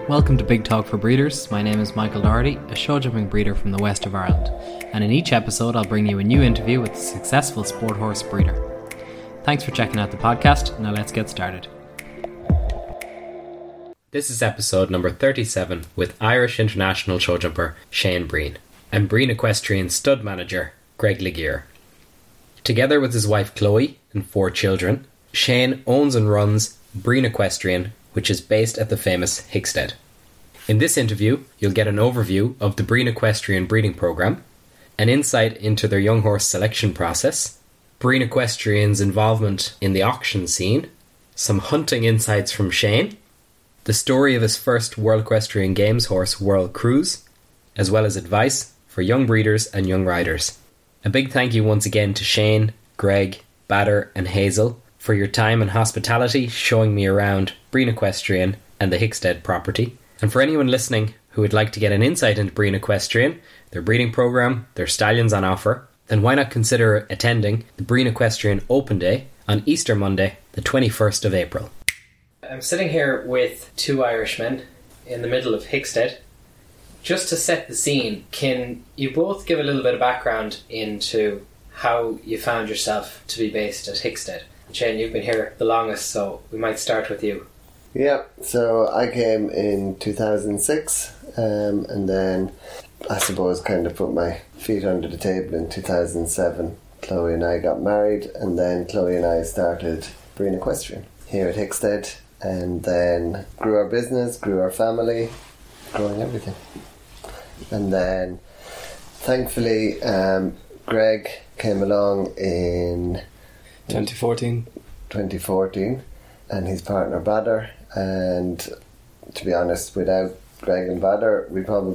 Welcome to Big Talk for Breeders. My name is Michael Doherty, a show jumping breeder from the west of Ireland, and in each episode I'll bring you a new interview with a successful sport horse breeder. Thanks for checking out the podcast. Now let's get started. This is episode number 37 with Irish international show jumper Shane Breen and Breen Equestrian stud manager Greg Laguerre. Together with his wife Chloe and 4 children, Shane owns and runs Breen Equestrian, which is based at the famous Hickstead. In this interview, you'll get an overview of the Breen Equestrian breeding programme, an insight into their young horse selection process, Breen Equestrian's involvement in the auction scene, some hunting insights from Shane, the story of his first World Equestrian Games horse World Cruise, as well as advice for young breeders and young riders. A big thank you once again to Shane, Greg, Bader and Hazel for your time and hospitality showing me around Breen Equestrian and the Hickstead property. And for anyone listening who would like to get an insight into Breen Equestrian, their breeding programme, their stallions on offer, then why not consider attending the Breen Equestrian Open Day on Easter Monday, the 21st of April. I'm sitting here with 2 Irishmen in the middle of Hickstead. Just to set the scene, can you both give a little bit of background into how you found yourself to be based at Hickstead? Shane, you've been here the longest, so we might start with you. Yeah, so I came in 2006 and then I suppose kind of put my feet under the table in 2007. Chloe and I got married, and then Chloe and I started Breen Equestrian here at Hickstead, and then grew our business, grew our family, growing everything. And then thankfully Greg came along in 2014 and his partner Bader, and to be honest, without Greg and Bader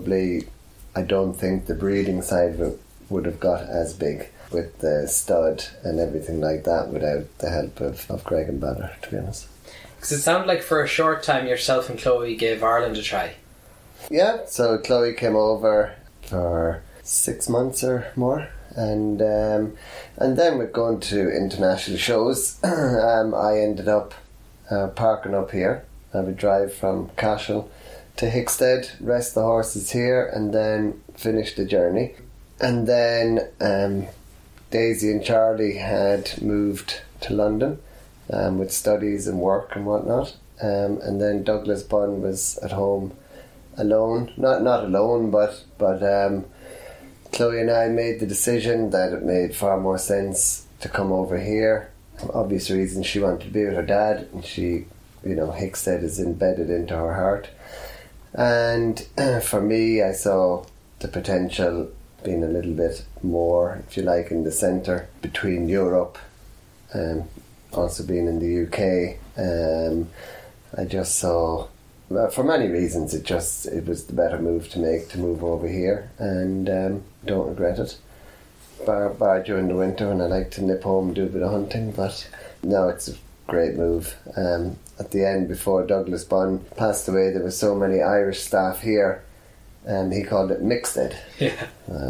I don't think the breeding side of it would have got as big with the stud and everything like that without the help of Greg and Bader, to be honest. Because it sounded like for a short time yourself and Chloe gave Ireland a try. Yeah, so Chloe came over for 6 months or more, and then with going to international shows, I ended up parking up here. I would drive from Cashel to Hickstead, rest the horses here, and then finish the journey. And then Daisy and Charlie had moved to London with studies and work and whatnot, and then Douglas Bunn was at home alone, not alone, but Chloe and I made the decision that it made far more sense to come over here. For obvious reasons, she wanted to be with her dad, and she, Hickstead is embedded into her heart. And for me, I saw the potential being a little bit more, if you like, in the centre between Europe and also being in the UK. I just saw, for many reasons, it was the better move to make, to move over here, and don't regret it. Bar during the winter when I like to nip home and do a bit of hunting, but no, it's a great move. At the end, before Douglas Bunn passed away, there were so many Irish staff here, and he called it Mixted. Yeah.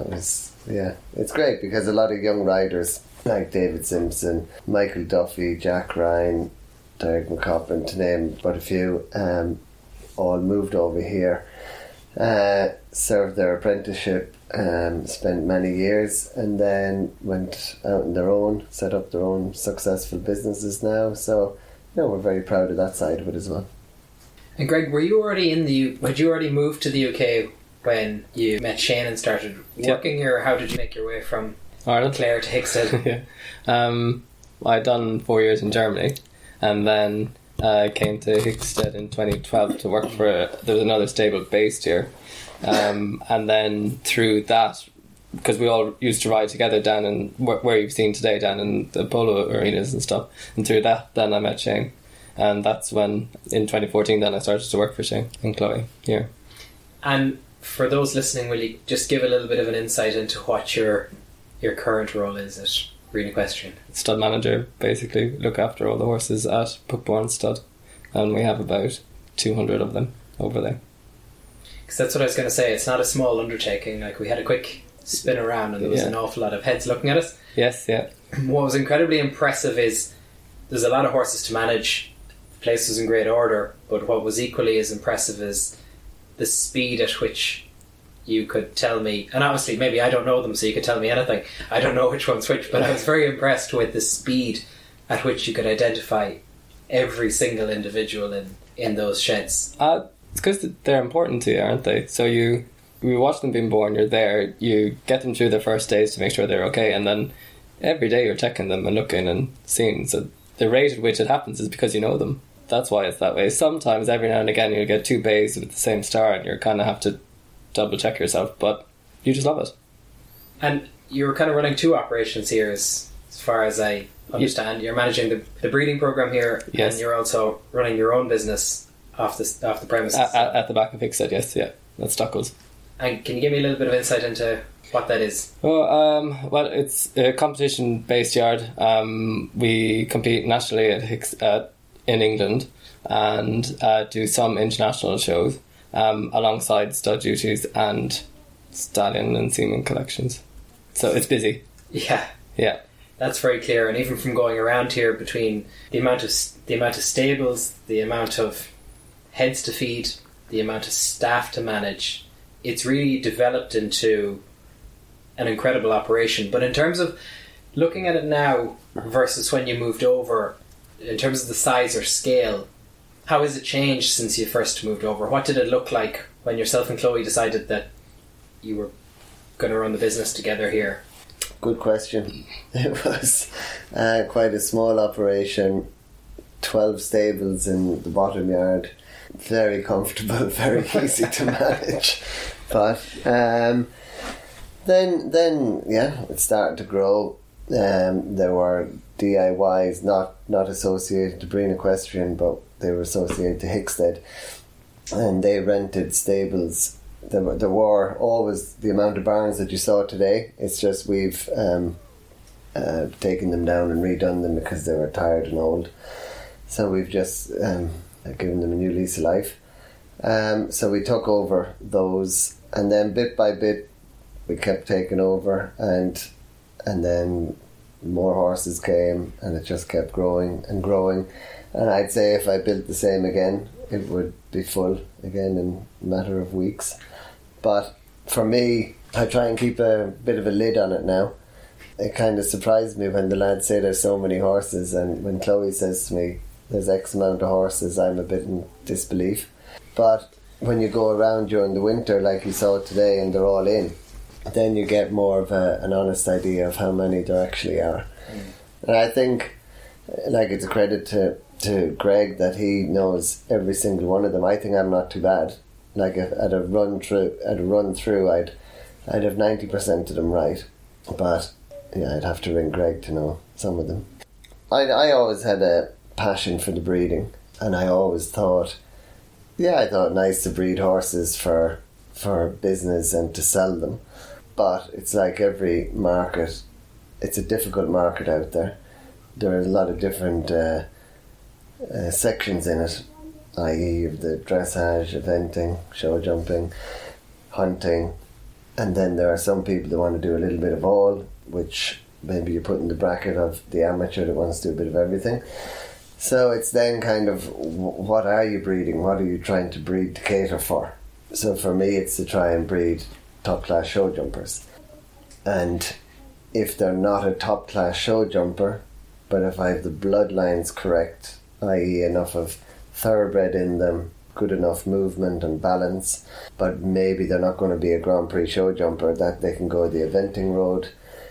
It's great because a lot of young riders like David Simpson, Michael Duffy, Jack Ryan, Derek McCoppin, to name but a few, all moved over here, served their apprenticeship, spent many years, and then went out on their own, set up their own successful businesses now. So, we're very proud of that side of it as well. And Greg, had you already moved to the UK when you met Shane and started working here, or how did you make your way from Ireland, Clare to Hickstead? I'd done 4 years in Germany, and then came to Hickstead in 2012 to work for there was another stable based here, and then through that, because we all used to ride together down in where you've seen today, down in the polo arenas and stuff, and through that then I met Shane, and that's when in 2014 then I started to work for Shane and Chloe here. And for those listening, will you just give a little bit of an insight into what your current role is at Breen Equestrian? Stud manager, basically. Look after all the horses at Puckborn Stud, and we have about 200 of them over there. Because that's what I was going to say, it's not a small undertaking. Like, we had a quick spin around and there was an awful lot of heads looking at us. Yes, yeah. What was incredibly impressive is there's a lot of horses to manage. The place was in great order, but what was equally as impressive is the speed at which you could tell me, and obviously maybe I don't know them, so you could tell me anything. I don't know which one's which, but I was very impressed with the speed at which you could identify every single individual in those sheds. It's because they're important to you, aren't they? So you watch them being born, you're there, you get them through their first days to make sure they're okay, and then every day you're checking them and looking and seeing. So the rate at which it happens is because you know them. That's why it's that way. Sometimes, every now and again, you'll get 2 bays with the same star and you kind of have to double check yourself, but you just love it. And you're kind of running 2 operations here, as far as I understand. You're managing the breeding program here, yes, and you're also running your own business off the premises. At the back of Hickstead, yes, yeah, that's Stockholz. And can you give me a little bit of insight into what that is? Well, it's a competition-based yard. We compete nationally in England and do some international shows alongside stud duties and stallion and semen collections. So it's busy. Yeah. That's very clear. And even from going around here, between the amount of stables, the amount of heads to feed, the amount of staff to manage, it's really developed into an incredible operation. But in terms of looking at it now versus when you moved over, in terms of the size or scale, how has it changed since you first moved over? What did it look like when yourself and Chloe decided that you were going to run the business together here? Good question. It was quite a small operation, 12 stables in the bottom yard, very comfortable, very easy to manage. But then it started to grow. There were DIYs not associated to Breen Equestrian, but they were associated to Hickstead, and they rented stables. There were always the amount of barns that you saw today. It's just we've taken them down and redone them because they were tired and old. So we've just given them a new lease of life. So we took over those, and then bit by bit we kept taking over, and then more horses came, and it just kept growing and growing. And I'd say if I built the same again, it would be full again in a matter of weeks. But for me, I try and keep a bit of a lid on it now. It kind of surprised me when the lads say there's so many horses, and when Chloe says to me there's X amount of horses, I'm a bit in disbelief. But when you go around during the winter like you saw today and they're all in, then you get more of an honest idea of how many there actually are. And I think it's a credit to Greg that he knows every single one of them. I think I'm not too bad. At a run through, I'd have 90% of them right, but yeah, I'd have to ring Greg to know some of them. I always had a passion for the breeding, and I always thought nice to breed horses for business and to sell them. But it's like every market, it's a difficult market out there. There are a lot of different sections in it, i.e. the dressage, eventing, show jumping, hunting, and then there are some people that want to do a little bit of all, which maybe you put in the bracket of the amateur that wants to do a bit of everything. So it's then kind of, what are you breeding? What are you trying to breed to cater for? So for me, it's to try and breed top class show jumpers. And if they're not a top class show jumper, but if I have the bloodlines correct, i.e. enough of thoroughbred in them, good enough movement and balance, but maybe they're not going to be a Grand Prix show jumper, that they can go the eventing road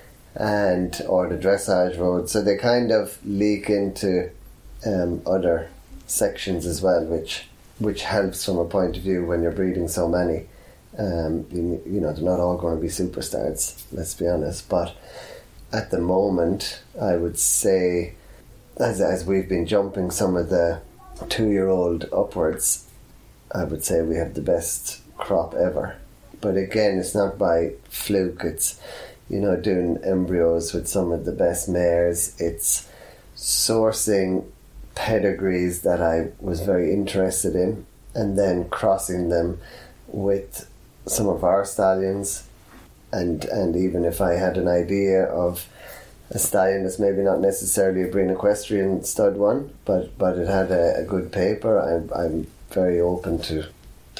or the dressage road. So they kind of leak into other sections as well, which helps from a point of view when you're breeding so many. They're not all going to be superstars, let's be honest, but at the moment I would say, as we've been jumping some of the 2-year-old upwards, I would say we have the best crop ever. But again, it's not by fluke. It's doing embryos with some of the best mares. It's sourcing pedigrees that I was very interested in, and then crossing them with some of our stallions, and even if I had an idea of a stallion that's maybe not necessarily a Breen Equestrian stud one, but it had a good paper, I'm very open to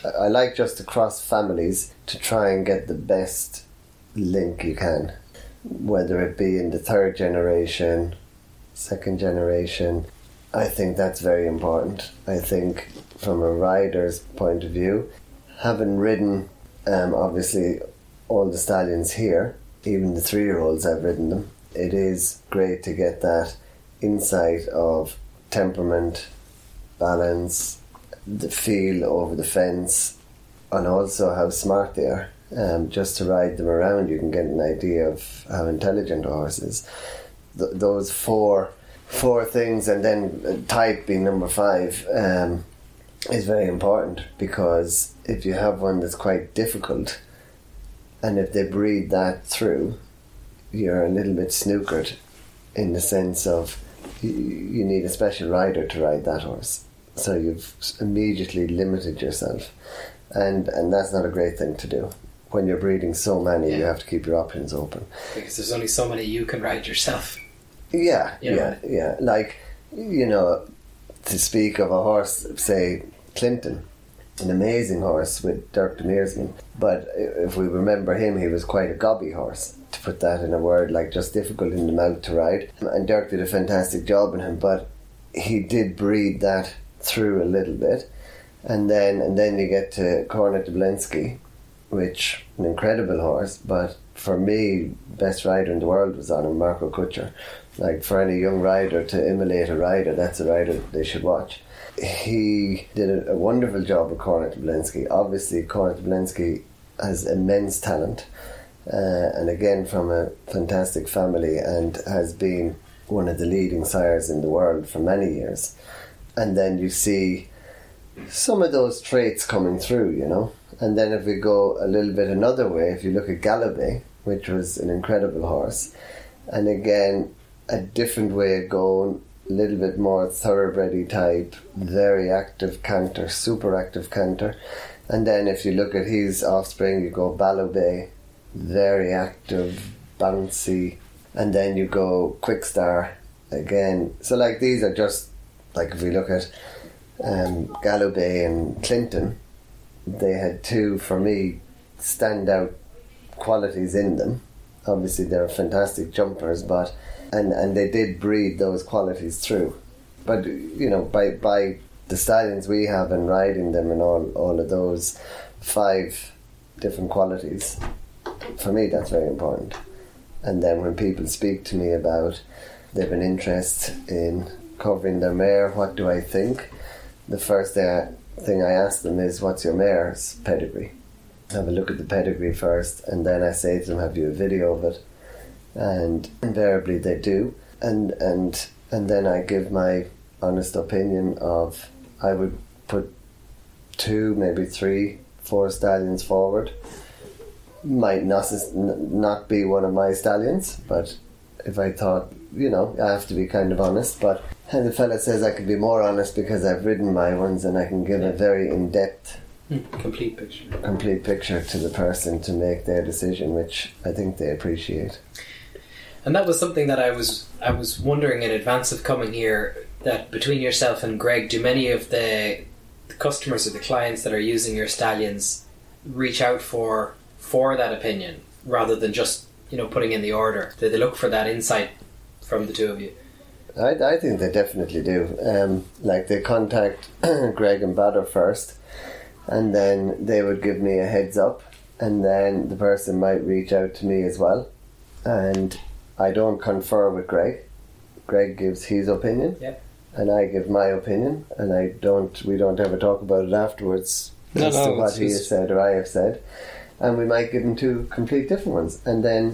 I like just across families to try and get the best link you can, whether it be in the third generation, second generation. I think that's very important. I think from a rider's point of view, having ridden obviously all the stallions here, even the 3-year-olds, I've ridden them, it is great to get that insight of temperament, balance, the feel over the fence, and also how smart they are. Just to ride them around, you can get an idea of how intelligent a horse is. Those four things, and then type being number 5, is very important, because if you have one that's quite difficult, and if they breed that through, you're a little bit snookered, in the sense of you need a special rider to ride that horse. So you've immediately limited yourself, and that's not a great thing to do. When you're breeding so many, you have to keep your options open. Because there's only so many you can ride yourself. Yeah. Like, to speak of a horse, say Clinton, an amazing horse with Dirk de Meersman. But if we remember him, he was quite a gobby horse, to put that in a word, like just difficult in the mouth to ride. And Dirk did a fantastic job on him, but he did breed that through a little bit. And then you get to Kornet Dublensky, which an incredible horse, but for me, best rider in the world was on him, Marco Kutscher. Like, for any young rider to emulate a rider, that's a rider they should watch. He did a wonderful job with Kornet Dublensky. Obviously, Kornet Dublensky has immense talent, and again from a fantastic family, and has been one of the leading sires in the world for many years. And then you see some of those traits coming through, And then if we go a little bit another way, if you look at Galloway, which was an incredible horse, and again, a different way of going, a little bit more thoroughbred type, very active canter, super active canter. And then if you look at his offspring, you go Ballowbay, very active, bouncy, and then you go Quickstar again. So like, these are just, like, if we look at Galloway and Clinton, they had 2, for me, standout qualities in them. Obviously they're fantastic jumpers, but and they did breed those qualities through. But by the stallions we have and riding them and all of those 5 different qualities, for me that's very important. And then when people speak to me about they've an interest in covering their mare, what do I think? The first thing I ask them is, what's your mare's pedigree? Have a look at the pedigree first, and then I say to them, have you a video of it? And invariably they do, and then I give my honest opinion of, I would put 2, maybe 3, 4 stallions forward. Might not be one of my stallions, but if I thought, I have to be kind of honest, but and the fella says I could be more honest because I've ridden my ones, and I can give a very in-depth complete picture to the person to make their decision, which I think they appreciate. And that was something that I was wondering in advance of coming here, that between yourself and Greg, do many of the customers or the clients that are using your stallions reach out for that opinion rather than just putting in the order? Do they look for that insight from the 2 of you? I think they definitely do. Like, they contact Greg and Bader first, and then they would give me a heads up, and then the person might reach out to me as well. And I don't confer with Greg. Greg gives his opinion, and I give my opinion, and we don't ever talk about it afterwards as to what he has said or I have said. And we might give them 2 complete different ones, and then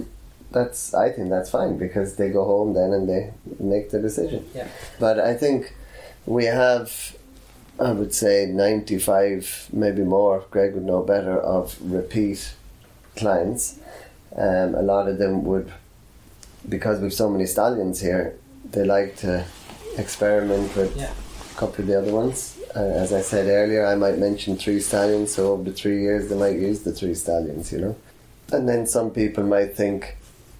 I think that's fine, because they go home then and they make the decision. But I think we have, I would say 95, maybe more, Greg would know better, of repeat clients. A lot of them would, because we've so many stallions here, they like to experiment with a couple of the other ones. As I said earlier, I might mention 3 stallions, so over the 3 years they might use the 3 stallions, And then some people might think,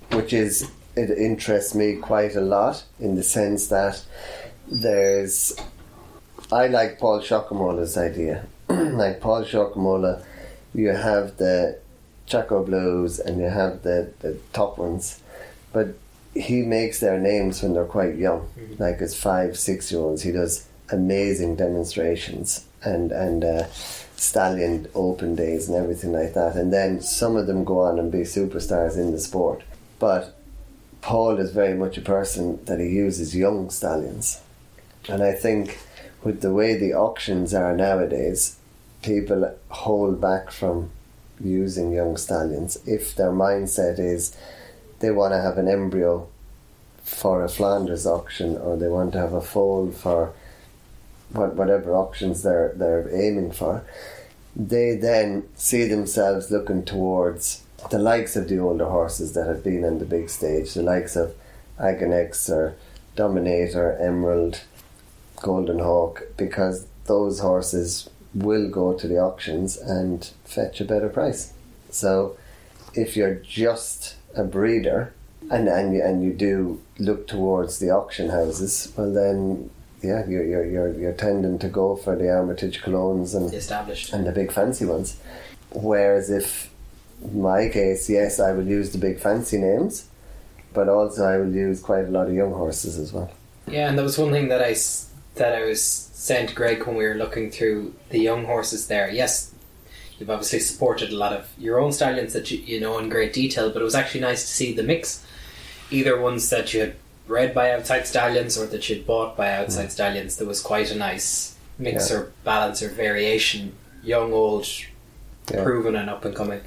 it interests me quite a lot, in the sense that I like Paul Schockemoller's idea like Paul Shokamola, you have the Chaco Blues and you have the top ones, but he makes their names when they're quite young, like as 5-6-year-olds. He does amazing demonstrations and stallion open days and everything like that, and then some of them go on and be superstars in the sport. But Paul is very much a person that he uses young stallions, and I think with the way the auctions are nowadays, people hold back from using young stallions if their mindset is they want to have an embryo for a Flanders auction, or they want to have a foal for whatever auctions they're aiming for. They then see themselves looking towards the likes of the older horses that have been on the big stage, the likes of Aganex or Dominator, Emerald, Golden Hawk, because those horses will go to the auctions and fetch a better price. So if you're just a breeder and you do look towards the auction houses, well then you're tending to go for the Armitage Colognes and established and the big fancy ones. Whereas if in my case, yes, I will use the big fancy names, but also I will use quite a lot of young horses as well. Yeah, and that was one thing that I was saying to Greg when we were looking through the young horses there. Yes, you've obviously supported a lot of your own stallions that you know in great detail, but it was actually nice to see the mix. Either ones that you had bred by outside stallions or that you'd bought by outside stallions. There was quite a nice mix or balance or variation, young, old, proven and up and coming.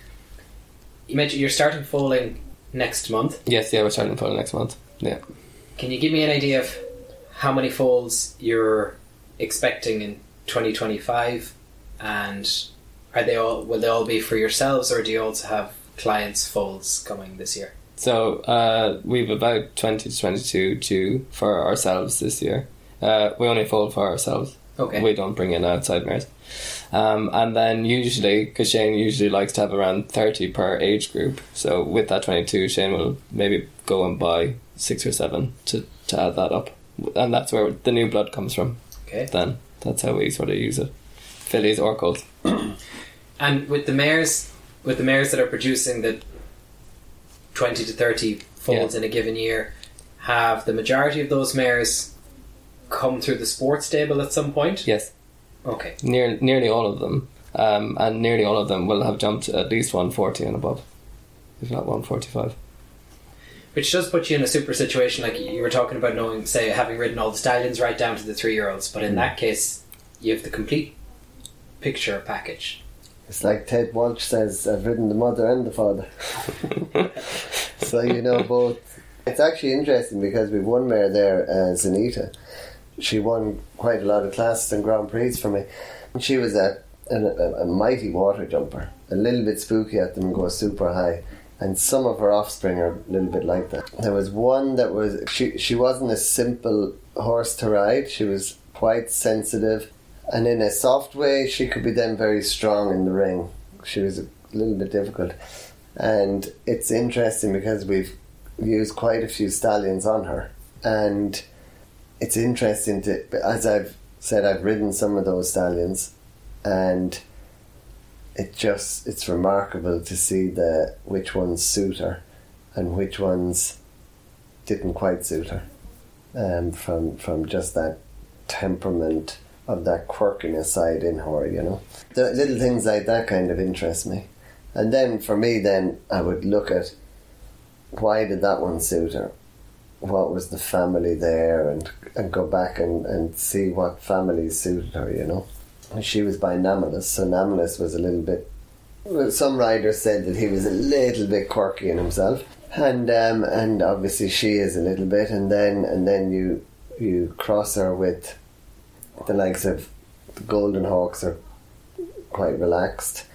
You mentioned you're starting foaling next month. Yes, we're starting foaling next month. Yeah. Can you give me an idea of how many foals you're expecting in 2025, and will they all be for yourselves, or do you also have clients' foals coming this year? So we've about 20 to 22 due for ourselves this year. We only foal for ourselves. Okay. We don't bring in outside mares. And then usually, because Shane usually likes to have around 30 per age group, so with that 22, Shane will maybe go and buy 6 or 7 to add that up. And that's where the new blood comes from. Okay. Then that's how we sort of use it. Fillies or colts. And with the mares that are producing the 20 to 30 foals in a given year, have the majority of those mares come through the sports stable at some point? Yes. Okay. Nearly all of them. And nearly all of them will have jumped at least 140 and above, if not 145. Which does put you in a super situation, like you were talking about knowing, say, having ridden all the stallions right down to the 3-year-olds, but in that case, you have the complete picture package. It's like Ted Walsh says, I've ridden the mother and the father. So you know both. It's actually interesting because we've one mare there, Zanita. She won quite a lot of classes and Grand Prix for me. She was a mighty water jumper, a little bit spooky at them, go super high. And some of her offspring are a little bit like that. There was one that was... She wasn't a simple horse to ride. She was quite sensitive. And in a soft way, she could be then very strong in the ring. She was a little bit difficult. And it's interesting because we've used quite a few stallions on her. And it's interesting to... As I've said, I've ridden some of those stallions. And... it's remarkable to see which ones suit her and which ones didn't quite suit her, from just that temperament of that quirkiness side in her, you know. The little things like that kind of interest me. And then for me, then I would look at why did that one suit her, what was the family there, and go back and see what families suited her, you know. She was by Namilus, so Namilus was a little bit... Well, some riders said that he was a little bit quirky in himself, and obviously she is a little bit, and then you cross her with the likes of the Golden Hawks are quite relaxed.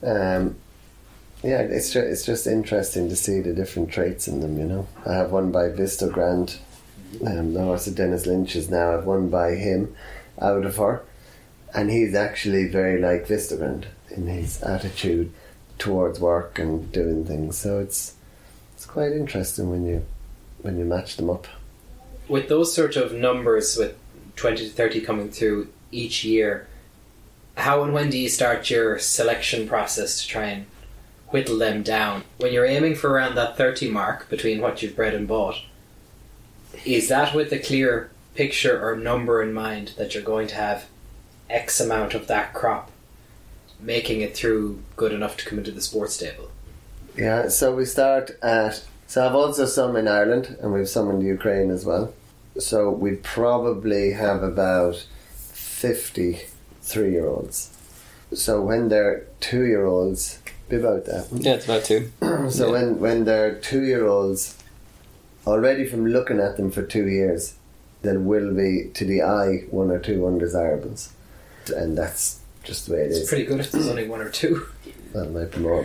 It's just interesting to see the different traits in them, you know. I have one by Vistogrand, the horse of Dennis Lynch's now. I've one by him out of her. And he's actually very like Vistogrand in his attitude towards work and doing things. So it's quite interesting when you match them up. With those sort of numbers, with 20 to 30 coming through each year, How and when do you start your selection process to try and whittle them down? When you're aiming for around that 30 mark between what you've bred and bought, is that with a clear picture or number in mind that you're going to have X amount of that crop making it through good enough to come into the sports stable? Yeah, so we start at... So I've also some in Ireland, and we have some in the Ukraine as well. So we probably have about 50 3-year-olds. So when they're 2-year-olds, be about that. Yeah, it's about 2. So yeah. when they're 2-year-olds, already from looking at them for 2 years, there will be, to the eye, 1 or 2 undesirables. And that's just the way it is. It's pretty good if there's only 1 or 2. That might be more.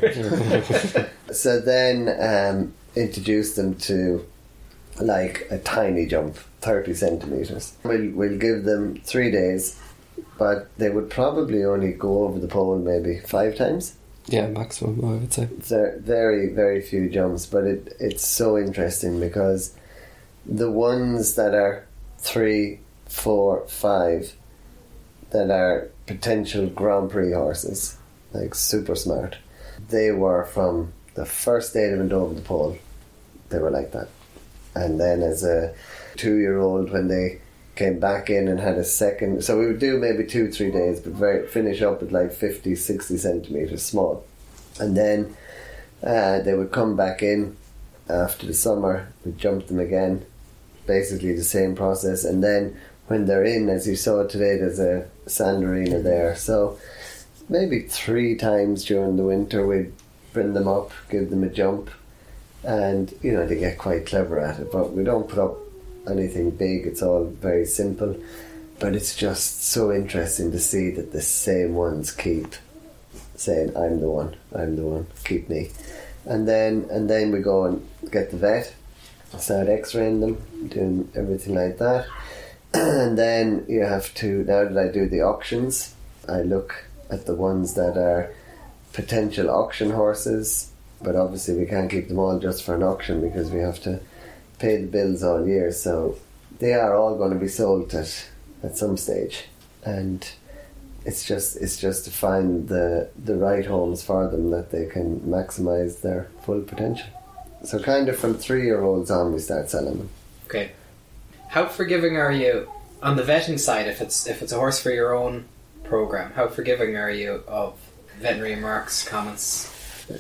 So then introduce them to like a tiny jump, 30 centimetres. We'll give them 3 days, but they would probably only go over the pole maybe 5 times. Yeah, maximum, I would say. They're very, very few jumps, but it's so interesting because the ones that are 3, 4, 5 that are potential Grand Prix horses, like super smart, they were from the first day they went over the pole, they were like that. And then as a 2-year-old, when they came back in and had a second, so we would do maybe 2-3 days, but finish up at like 50, 60 centimetres small. And then they would come back in after the summer, we'd jump them again, basically the same process. And then when they're in, as you saw today, there's a sand arena there, so maybe 3 times during the winter we'd bring them up, give them a jump, and you know, they get quite clever at it, but we don't put up anything big, it's all very simple. But it's just so interesting to see that the same ones keep saying, I'm the one, keep me. And then we go and get the vet, start x-raying them, doing everything like that. And then you have to, now that I do the auctions, I look at the ones that are potential auction horses, but obviously we can't keep them all just for an auction because we have to pay the bills all year, so they are all going to be sold at some stage. And it's just to find the right homes for them that they can maximise their full potential. So kind of from 3-year-olds on we start selling them. Okay. How forgiving are you on the vetting side if it's a horse for your own program? How forgiving are you of veterinary remarks, comments?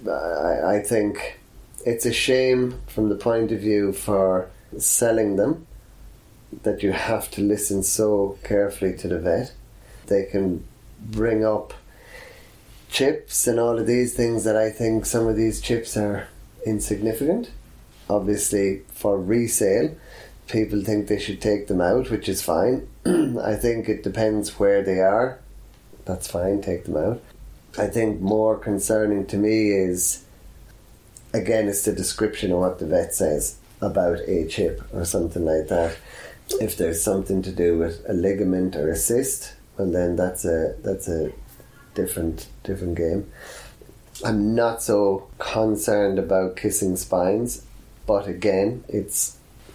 I think it's a shame from the point of view for selling them that you have to listen so carefully to the vet. They can bring up chips and all of these things that I think some of these chips are insignificant. Obviously for resale people think they should take them out, which is fine. I think it depends where they are. That's fine, take them out. I think more concerning to me is, again, it's the description of what the vet says about a chip or something like that. If there's something to do with a ligament or a cyst, well then that's a different game. I'm not so concerned about kissing spines, but again, it's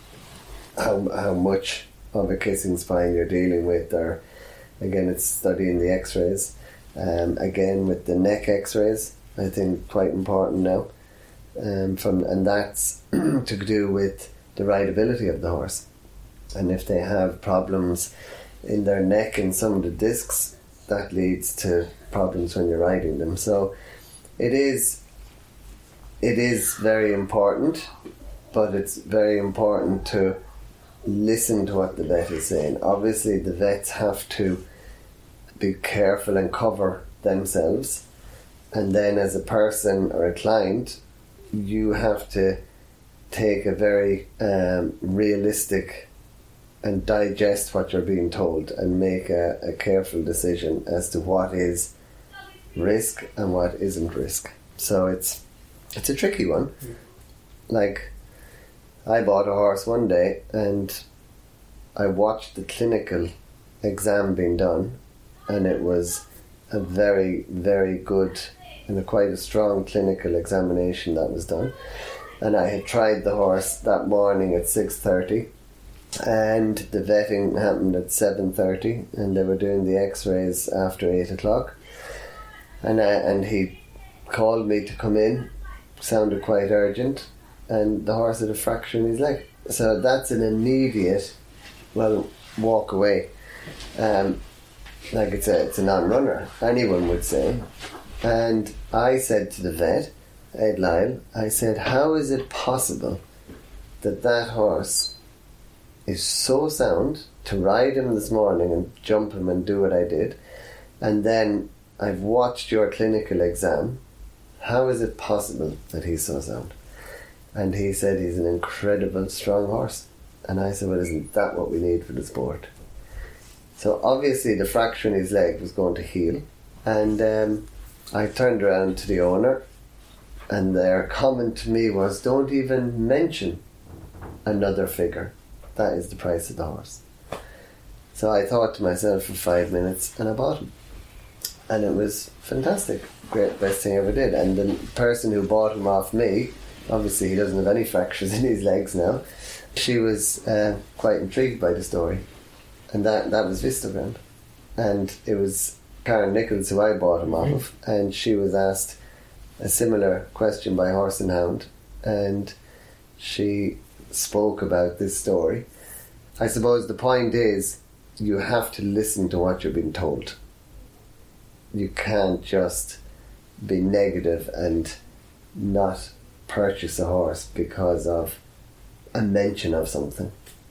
how much of a kissing spine you're dealing with, or again, it's studying the x-rays. Again, with the neck x-rays, I think quite important now. And that's to do with the rideability of the horse. And if they have problems in their neck and some of the discs, that leads to problems when you're riding them. So it is very important, but it's very important to listen to what the vet is saying. Obviously the vets have to be careful and cover themselves, and then as a person or a client you have to take a very realistic and digest what you're being told and make a careful decision as to what is risk and what isn't risk. So it's a tricky one. Like, I bought a horse one day and I watched the clinical exam being done, and it was a very, very good and quite a strong clinical examination that was done. And I had tried the horse that morning at 6:30, and the vetting happened at 7:30, and they were doing the x-rays after 8 o'clock, and he called me to come in. Sounded quite urgent, and the horse had a fracture in his leg, so that's an immediate walk away. Like it's a non-runner, anyone would say. And I said to the vet, Ed Lyle, I said, how is it possible that horse is so sound to ride him this morning and jump him and do what I did, and then I've watched your clinical exam, how is it possible that he's so sound? And he said he's an incredible strong horse. And I said, well, isn't that what we need for the sport? So obviously the fracture in his leg was going to heal, and I turned around to the owner, and their comment to me was, don't even mention another figure. That is the price of the horse. So I thought to myself for 5 minutes, and I bought him. And it was fantastic. Great, best thing I ever did. And the person who bought him off me, obviously he doesn't have any fractures in his legs now, she was quite intrigued by the story. And that was Vistagrand. And it was Karen Nichols who I bought him off of, and she was asked a similar question by Horse and Hound, and she spoke about this story. I suppose the point is, you have to listen to what you're being told. You can't just be negative and not purchase a horse because of a mention of something.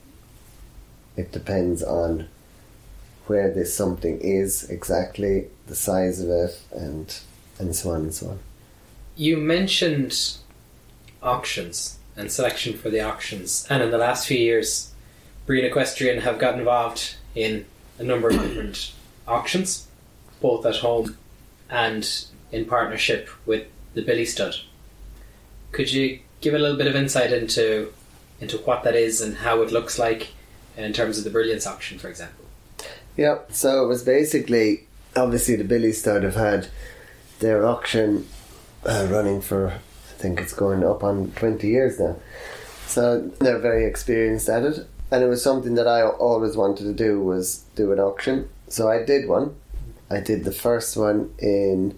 It depends on where this something is exactly, the size of it, and so on and so on. You mentioned auctions and selection for the auctions, and in the last few years Breen Equestrian have got involved in a number of different auctions, both at home and in partnership with the Billy Stud. Could you give a little bit of insight into what that is and how it looks like in terms of the Brilliance auction, for example? Yeah, so it was basically, obviously the Billy Stud have had their auction running for, I think it's going up on 20 years now. So they're very experienced at it. And it was something that I always wanted to do, was do an auction. So I did one. I did the first one in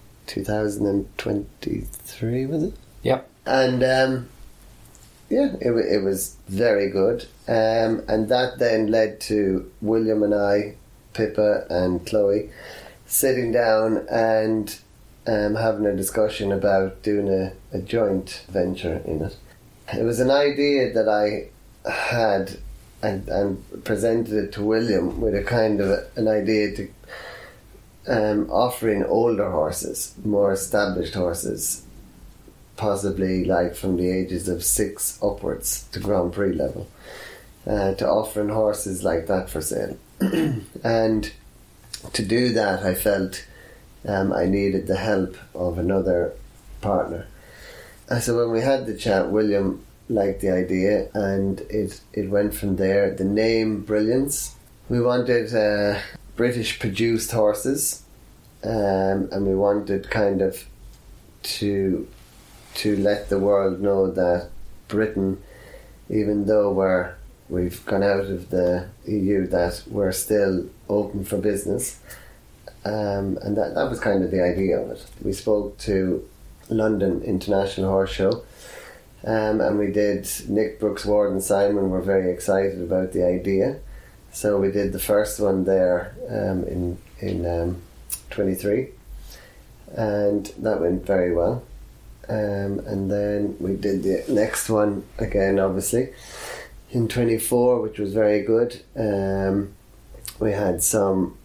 2023, was it? Yep. And it was very good. And that then led to William and I, Pippa and Chloe, sitting down and having a discussion about doing a joint venture in it. It was an idea that I had and presented it to William with a kind of an idea to offering older horses, more established horses, possibly like from the ages of 6 upwards to Grand Prix level, to offering horses like that for sale. And to do that, I felt I needed the help of another partner. So when we had the chat, William liked the idea, and it went from there. The name Brilliance, we wanted British produced horses, and we wanted kind of to let the world know that Britain, even though we've gone out of the EU, that we're still open for business, and that was kind of the idea of it. We spoke to London International Horse Show, and we did. Nick Brooks, Ward and Simon were very excited about the idea, so we did the first one there in 23, and that went very well. And then we did the next one again, obviously, in 24, which was very good. We had some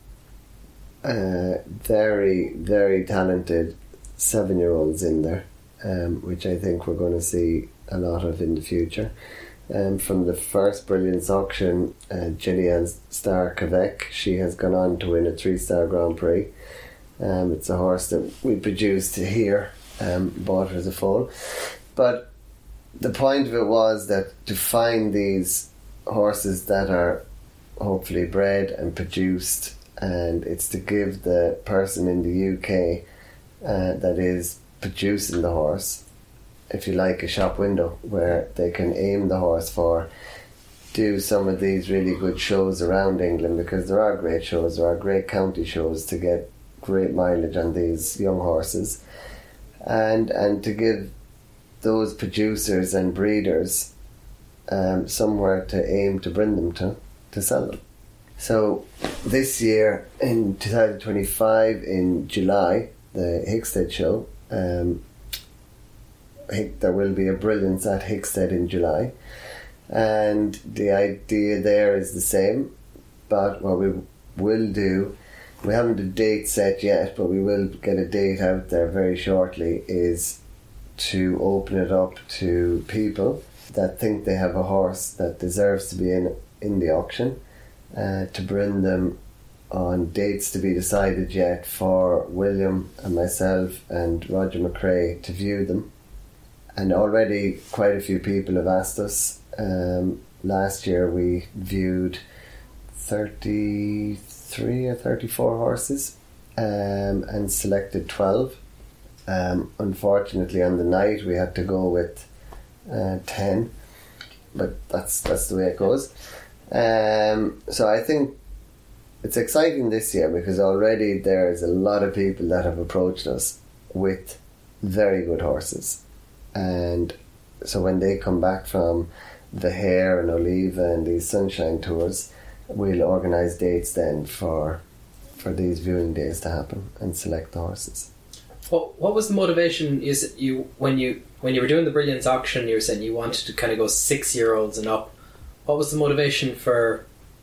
very, very talented 7-year-olds in there, which I think we're going to see a lot of in the future. From the first Brilliance auction, Gillian Star Quebec, she has gone on to win a 3-star Grand Prix. It's a horse that we produced here, bought her as a foal. But the point of it was that to find these horses that are hopefully bred and produced, and it's to give the person in the UK that is producing the horse, if you like, a shop window where they can aim the horse for do some of these really good shows around England, because there are great shows, there are great county shows to get great mileage on these young horses, and to give those producers and breeders somewhere to aim to bring them to sell them. So this year in 2025 in July, the Hickstead show, there will be a Brilliance at Hickstead in July, and the idea there is the same, but what we will do, we haven't a date set yet, but we will get a date out there very shortly, is to open it up to people that think they have a horse that deserves to be in the auction, to bring them on dates to be decided yet for William and myself and Roger McRae to view them. And already quite a few people have asked us. Last year we viewed 33 or 34 horses and selected 12. Unfortunately on the night we had to go with 10, but that's the way it goes. So I think it's exciting this year because already there's a lot of people that have approached us with very good horses, and so when they come back from the Hare and Oliva and these Sunshine tours, we'll organise dates then for these viewing days to happen and select the horses. What was the motivation? Is you when you were doing the Brilliance auction, you were saying you wanted to kind of go 6-year-olds and up. What was the motivation for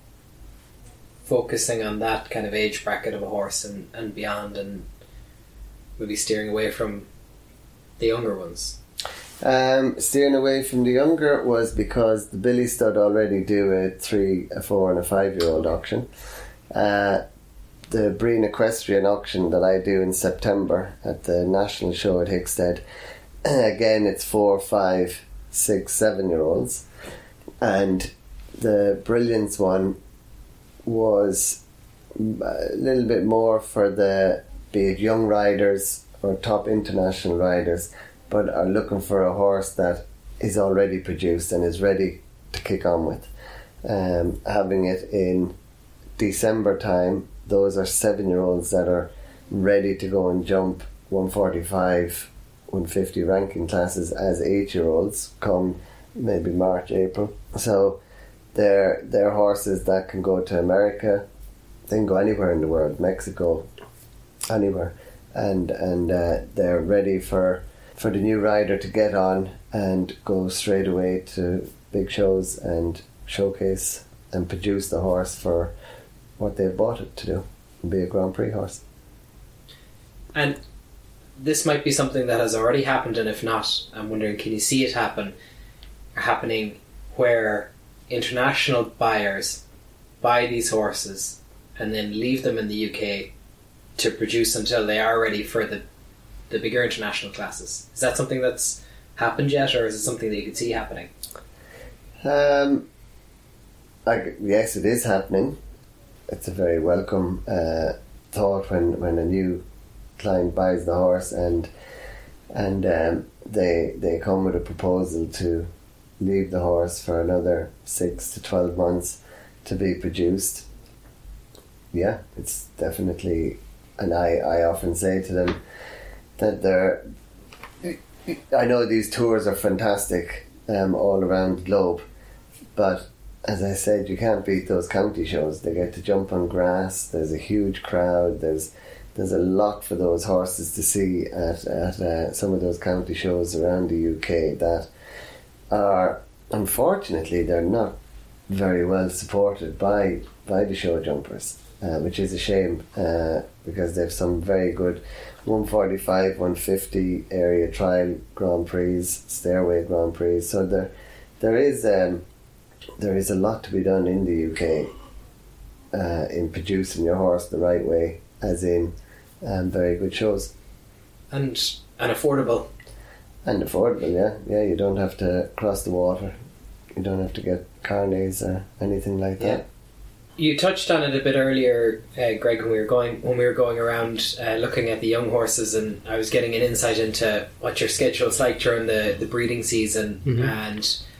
focusing on that kind of age bracket of a horse and beyond, and maybe steering away from the younger ones? Steering away from the younger was because the Billy Stud already do a 3, a 4 and a 5-year-old auction. The Breen Equestrian auction that I do in September at the National Show at Hickstead, again it's 4, 5, 6, 7-year-olds, and the Brilliance one was a little bit more for the, be it young riders or top international riders, but are looking for a horse that is already produced and is ready to kick on with. Having it in December time, those are 7-year-olds that are ready to go and jump 145, 150 ranking classes as 8-year-olds come maybe March, April. So they're horses that can go to America, they can go anywhere in the world, Mexico, anywhere, and they're ready for the new rider to get on and go straight away to big shows and showcase and produce the horse for what they've bought it to do, and be a Grand Prix horse. And this might be something that has already happened, and if not, I'm wondering, can you see it happening where international buyers buy these horses and then leave them in the UK to produce until they are ready for the bigger international classes? Is that something that's happened yet, or is it something that you could see happening? Yes, it is happening. It's a very welcome thought when a new client buys the horse and they come with a proposal to leave the horse for another 6 to 12 months to be produced. Yeah, it's definitely, and I often say to them that I know these tours are fantastic all around the globe, but as I said, you can't beat those county shows. They get to jump on grass, there's a huge crowd, there's a lot for those horses to see at some of those county shows around the UK that are, unfortunately, they're not very well supported by the show jumpers, which is a shame, because they have some very good 145, 150 area trial Grand Prix, stairway Grand Prix. So there is a lot to be done in the UK in producing your horse the right way, as in very good shows. And affordable. And affordable, yeah. You don't have to cross the water. You don't have to get carnets or anything like that. Yeah. You touched on it a bit earlier, Greg, when we were going around looking at the young horses, and I was getting an insight into what your schedule's like during the breeding season. Mm-hmm. And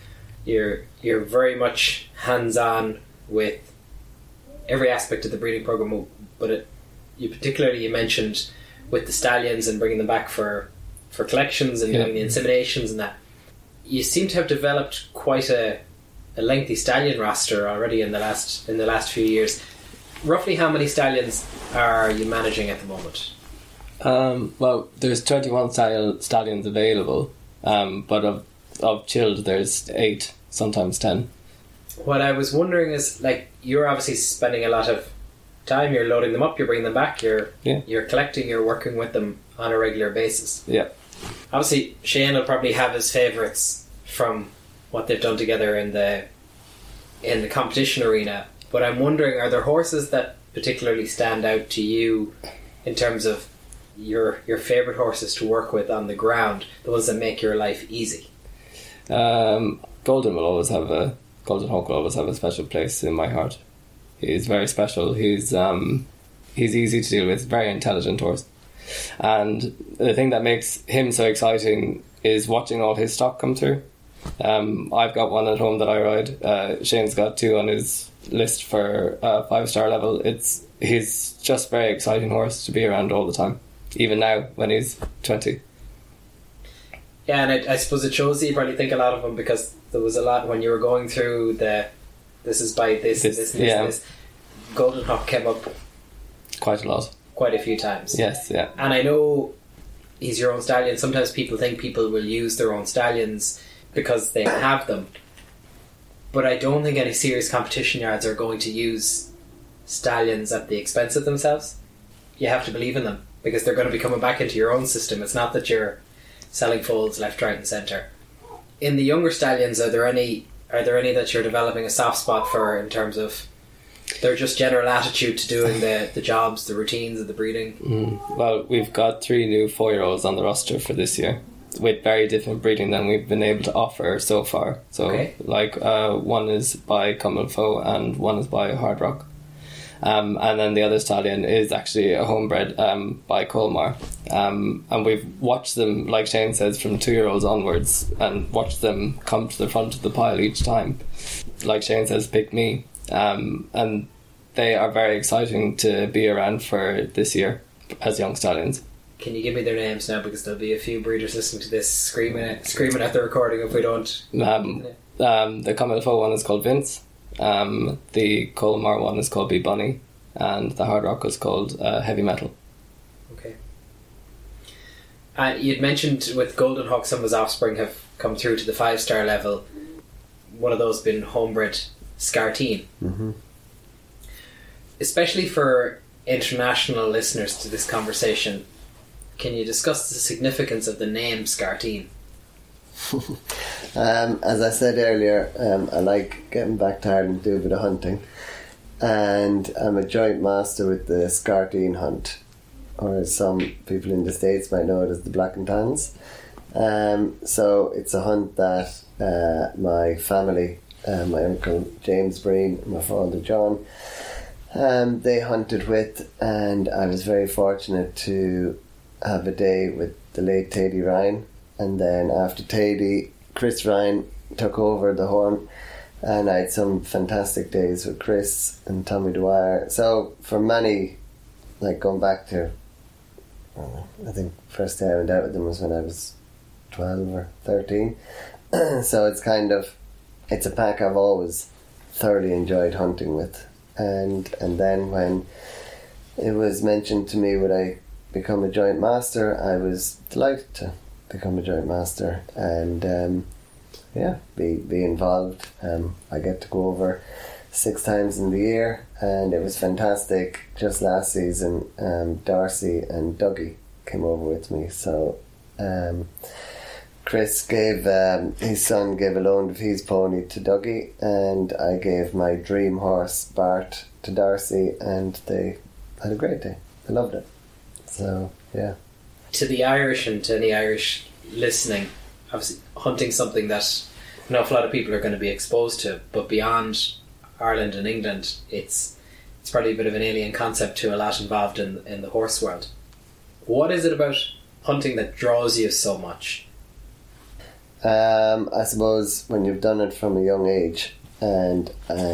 you're very much hands-on with every aspect of the breeding program, but you mentioned with the stallions and bringing them back for collections and doing the inseminations and that. You seem to have developed quite a lengthy stallion roster already in the last few years. Roughly how many stallions are you managing at the moment? Well, there's 21 stallions available, but of chilled there's 8, sometimes 10. What I was wondering is, like, you're obviously spending a lot of time, you're loading them up, you're bringing them back, you're collecting, you're working with them on a regular basis. Yeah. Obviously, Shane will probably have his favourites from what they've done together in the competition arena, but I'm wondering, are there horses that particularly stand out to you in terms of your favourite horses to work with on the ground, the ones that make your life easy? Golden Hawk will always have a special place in my heart. He's very special. He's easy to deal with, very intelligent horse. And the thing that makes him so exciting is watching all his stock come through. I've got one at home that I ride. Shane's got 2 on his list for 5-star level. He's just a very exciting horse to be around all the time, even now when he's 20. Yeah, and I suppose it shows that you probably think a lot of him, because there was a lot when you were going through this. Golden Hawk came up quite a few times. Yes, yeah. And I know he's your own stallion. Sometimes people think people will use their own stallions because they have them, but I don't think any serious competition yards are going to use stallions at the expense of themselves. You have to believe in them, because they're going to be coming back into your own system. It's not that you're selling foals left, right and centre. In the younger stallions, are there any that you're developing a soft spot for, in terms of their just general attitude to doing the jobs, the routines of the breeding? Well, we've got 3 new 4-year-olds on the roster for this year, with very different breeding than we've been able to offer so far. So, one is by Cumulfo and one is by Hard Rock. And then the other stallion is actually a homebred by Colmar. And we've watched them, like Shane says, from 2-year-olds onwards, and watched them come to the front of the pile each time. Like Shane says, pick me. And they are very exciting to be around for this year as young stallions. Can you give me their names now, because there'll be a few breeders listening to this screaming at the recording if we don't. The Comilfo one is called Vince. The Colmar one is called Be Bunny, and the Hard Rock is called Heavy Metal. Okay. You'd mentioned with Golden Hawk some of his offspring have come through to the 5-star level. One of those been homebred Scarteen. Mm-hmm. Especially for international listeners to this conversation, can you discuss the significance of the name Scarteen? As I said earlier, I like getting back to Ireland to do a bit of hunting, and I'm a joint master with the Scarteen hunt, or as some people in the States might know it as the Black and Tans. So it's a hunt that my family, my uncle James Breen, my father John, they hunted with, and I was very fortunate to have a day with the late Tady Ryan. And then after Tady, Chris Ryan took over the horn, and I had some fantastic days with Chris and Tommy Dwyer. So for many, like going back to, I think first day I went out with them was when I was 12 or 13. So it's a pack I've always thoroughly enjoyed hunting with. And then when it was mentioned to me would I become a joint master, I was delighted to become a joint master and be involved. I get to go over 6 times in the year, and it was fantastic. Just last season, Darcy and Dougie came over with me, so Chris gave his son gave a loan of his pony to Dougie, and I gave my dream horse Bart to Darcy, and they had a great day. They loved it. So yeah. To the Irish and to any Irish listening, obviously hunting something that an awful lot of people are going to be exposed to, but beyond Ireland and England, it's probably a bit of an alien concept to a lot involved in the horse world. What is it about hunting that draws you so much? I suppose when you've done it from a young age, and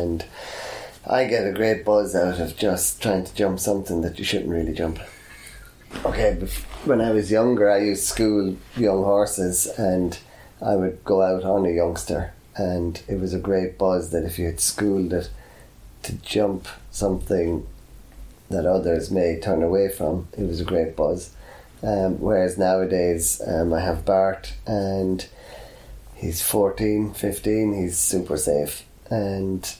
I get a great buzz out of just trying to jump something that you shouldn't really jump. Okay, when I was younger, I used to school young horses, and I would go out on a youngster, and it was a great buzz that if you had schooled it to jump something that others may turn away from, it was a great buzz. Whereas nowadays, I have Bart, and he's 14, 15, he's super safe, and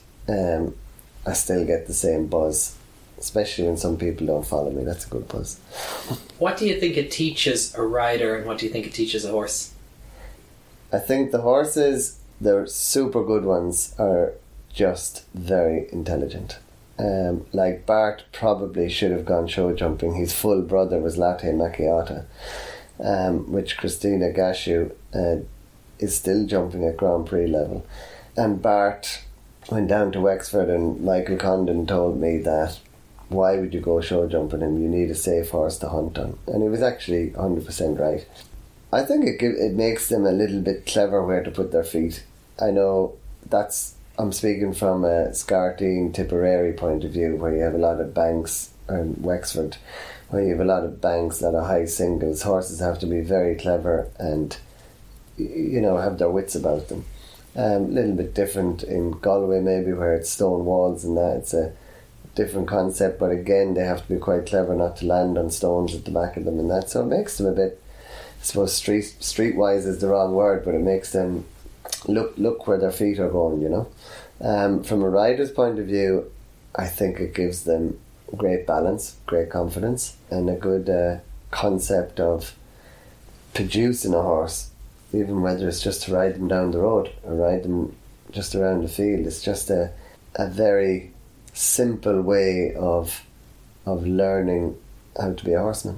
I still get the same buzz, especially when some people don't follow me. That's a good buzz. What do you think it teaches a rider, and what do you think it teaches a horse? I think the horses, the super good ones, are just very intelligent. Like Bart probably should have gone show jumping. His full brother was Latte Macchiata, which Christina Gashu is still jumping at Grand Prix level. And Bart went down to Wexford, and Michael Condon told me that why would you go show jumping him? You need a safe horse to hunt on. And he was actually 100% right. I think it makes them a little bit clever where to put their feet. I know I'm speaking from a Scartine, Tipperary point of view, where you have a lot of banks, and Wexford, where you have a lot of banks, a lot of high singles. Horses have to be very clever and, have their wits about them. A little bit different in Galway, maybe, where it's stone walls and that. It's a different concept, but again, they have to be quite clever not to land on stones at the back of them and that. So it makes them a bit, I suppose, streetwise is the wrong word, but it makes them look where their feet are going, From a rider's point of view, I think it gives them great balance, great confidence, and a good concept of producing a horse, even whether it's just to ride them down the road or ride them just around the field. It's just a very simple way of learning how to be a horseman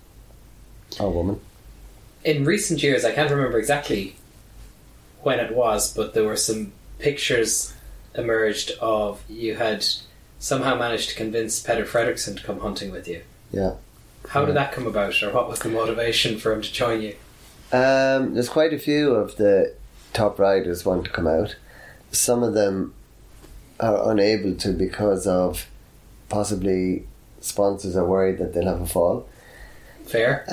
or woman. In recent years, I can't remember exactly when it was, but there were some pictures emerged of you had somehow managed to convince Peter Fredrickson to come hunting with you. Yeah. How did that come about, or what was the motivation for him to join you? There's quite a few of the top riders want to come out. Some of them are unable to because of possibly sponsors are worried that they'll have a fall. Fair.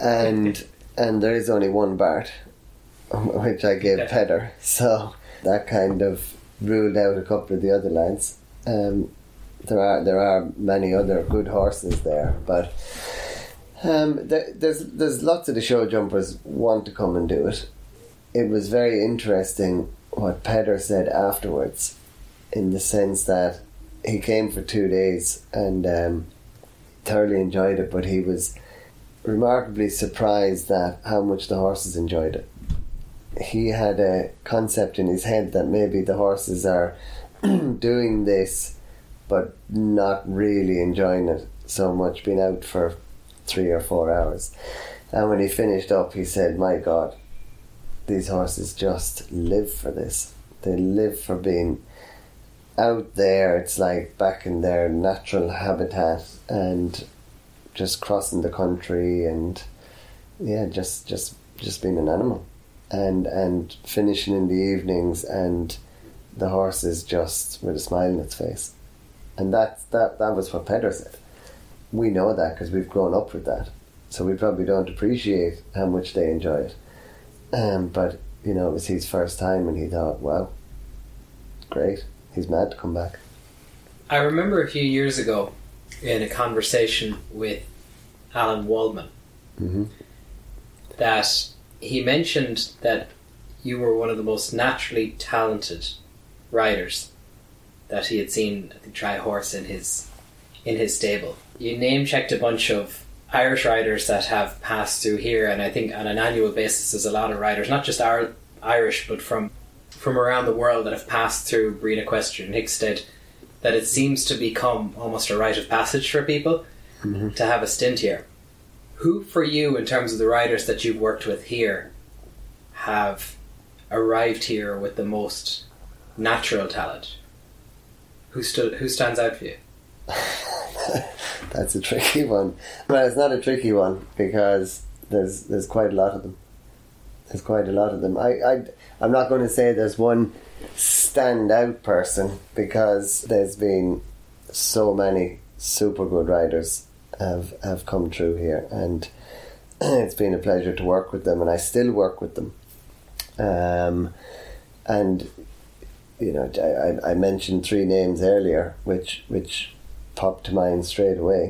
And there is only one Bart, which I gave Peter, so that kind of ruled out a couple of the other lads. There are many other good horses there, but there's lots of the show jumpers want to come and do it. It was very interesting what Peter said afterwards, in the sense that he came for 2 days and thoroughly enjoyed it, but he was remarkably surprised at how much the horses enjoyed it. He had a concept in his head that maybe the horses are doing this but not really enjoying it so much, being out for 3 or 4 hours. And when he finished up, he said, my God, these horses just live for this. They live for being out there. It's like back in their natural habitat and just crossing the country and just being an animal and finishing in the evenings, and the horses just with a smile on its face. And that was what Peter said. We know that because we've grown up with that, so we probably don't appreciate how much they enjoy it. But it was his first time, and he thought, wow, great, he's mad to come back. I remember a few years ago in a conversation with Alan Waldman, that he mentioned that you were one of the most naturally talented riders that he had seen, I think, try a horse in his stable. You name-checked a bunch of Irish riders that have passed through here, and I think on an annual basis there's a lot of riders, not just Irish, but from around the world, that have passed through Breen Equestrian Hickstead, that it seems to become almost a rite of passage for people to have a stint here. Who, for you, in terms of the riders that you've worked with here, have arrived here with the most natural talent? Who stands out for you? That's a tricky one. Well, it's not a tricky one because there's quite a lot of them. There's quite a lot of them. I'm not going to say there's one standout person, because there's been so many super good riders have come through here, and it's been a pleasure to work with them, and I still work with them. And you know, I mentioned 3 names earlier, which popped to mind straight away,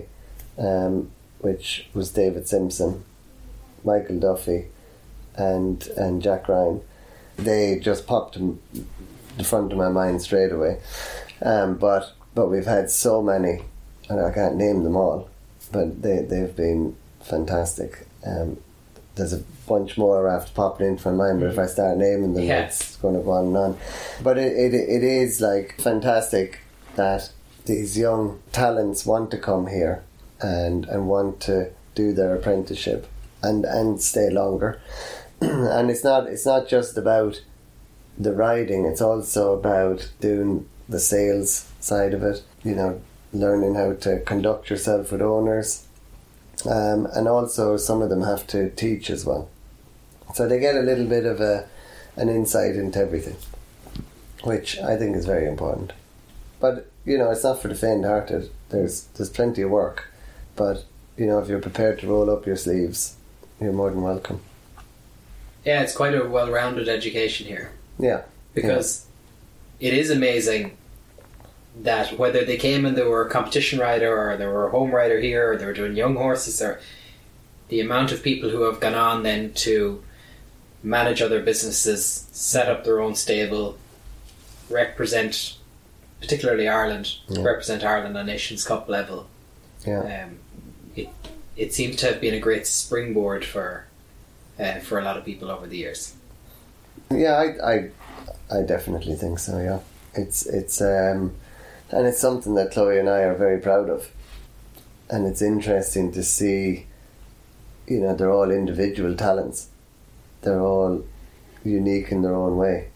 which was David Simpson, Michael Duffy, and Jack Ryan. They just popped to the front of my mind straight away. But we've had so many, and I can't name them all, but they've been fantastic. There's a bunch more after popping into my mind, but if I start naming them, it's going to go on and on. But it is like fantastic that these young talents want to come here and want to do their apprenticeship and stay longer. And it's not just about the riding, it's also about doing the sales side of it, you know, learning how to conduct yourself with owners. And also some of them have to teach as well. So they get a little bit of an insight into everything, which I think is very important. But, you know, it's not for the faint-hearted. There's plenty of work. But, you know, if you're prepared to roll up your sleeves, you're more than welcome. Yeah, it's quite a well-rounded education here. Yeah. Because it is amazing that whether they came and they were a competition rider, or they were a home rider here, or they were doing young horses, or the amount of people who have gone on then to manage other businesses, set up their own stable, represent particularly Ireland, represent Ireland on Nations Cup level. Yeah. It seems to have been a great springboard for a lot of people over the years. Yeah, I definitely think so. Yeah, it's and it's something that Chloe and I are very proud of, and it's interesting to see. You know, they're all individual talents. They're all unique in their own way.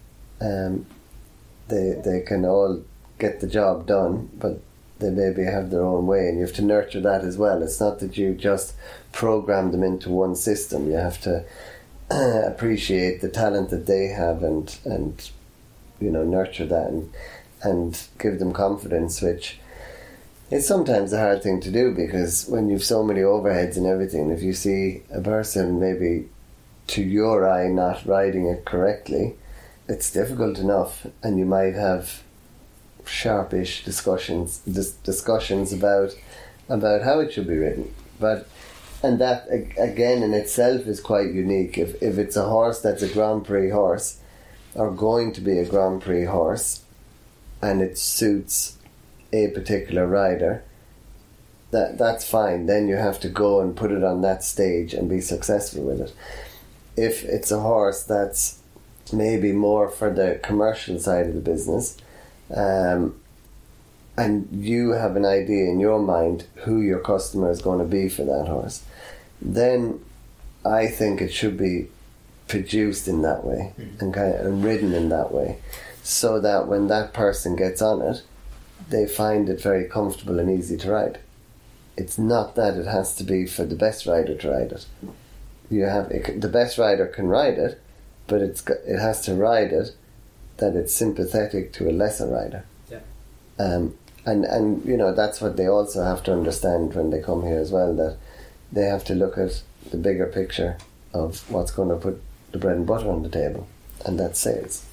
They can all get the job done, but they maybe have their own way, and you have to nurture that as well. It's not that you just program them into one system. You have to appreciate the talent that they have and you know, nurture that and give them confidence, which is sometimes a hard thing to do, because when you've so many overheads and everything, if you see a person maybe to your eye not riding it correctly, it's difficult enough, and you might have sharpish discussions about how it should be ridden. And that again in itself is quite unique. If it's a horse that's a Grand Prix horse, or going to be a Grand Prix horse, and it suits a particular rider, that's fine. Then you have to go and put it on that stage and be successful with it. If it's a horse that's maybe more for the commercial side of the business, and you have an idea in your mind who your customer is going to be for that horse, then I think it should be produced in that way and ridden in that way, so that when that person gets on it, they find it very comfortable and easy to ride. It's not that it has to be for the best rider to ride it. The best rider can ride it, but it has to ride it that it's sympathetic to a lesser rider. Yeah. And you know, that's what they also have to understand when they come here as well, that they have to look at the bigger picture of what's going to put the bread and butter on the table, and that's sales.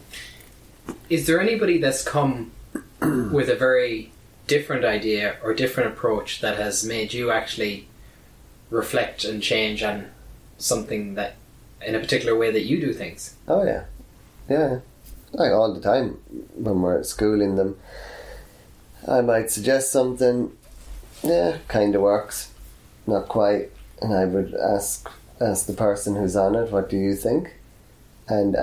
Is there anybody that's come with a very different idea or different approach that has made you actually reflect and change on something that, in a particular way that you do things? Oh yeah, like all the time when we're schooling them, I might suggest something, kind of works, not quite, and I would ask the person who's on it, what do you think? And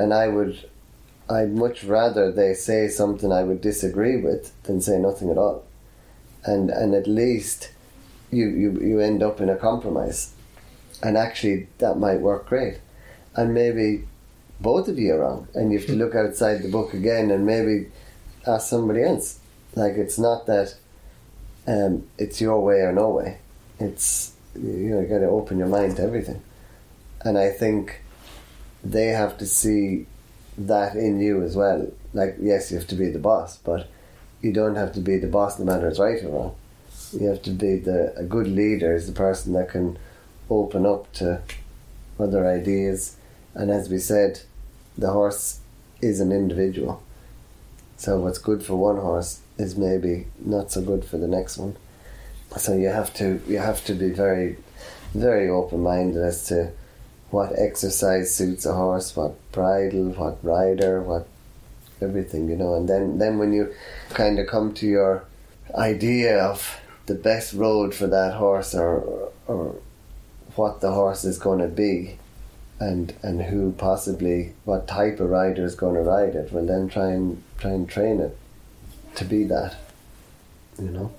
I'd much rather they say something I would disagree with than say nothing at all. And at least you end up in a compromise. And actually that might work great. And maybe both of you are wrong, and you have to look outside the book again and maybe ask somebody else. Like, it's not that it's your way or no way. It's, you got to open your mind to everything. And I think they have to see that in you as well. Like, yes, you have to be the boss, but you don't have to be the boss no matter it's right or wrong. You have to be a good leader is the person that can open up to other ideas. And as we said, the horse is an individual. So what's good for one horse is maybe not so good for the next one. So you have to be very, very open-minded as to what exercise suits a horse, what bridle, what rider, what everything, you know. And then when you kind of come to your idea of the best road for that horse, or what the horse is going to be, and who possibly, what type of rider is going to ride it, well then try and train it to be that, you know.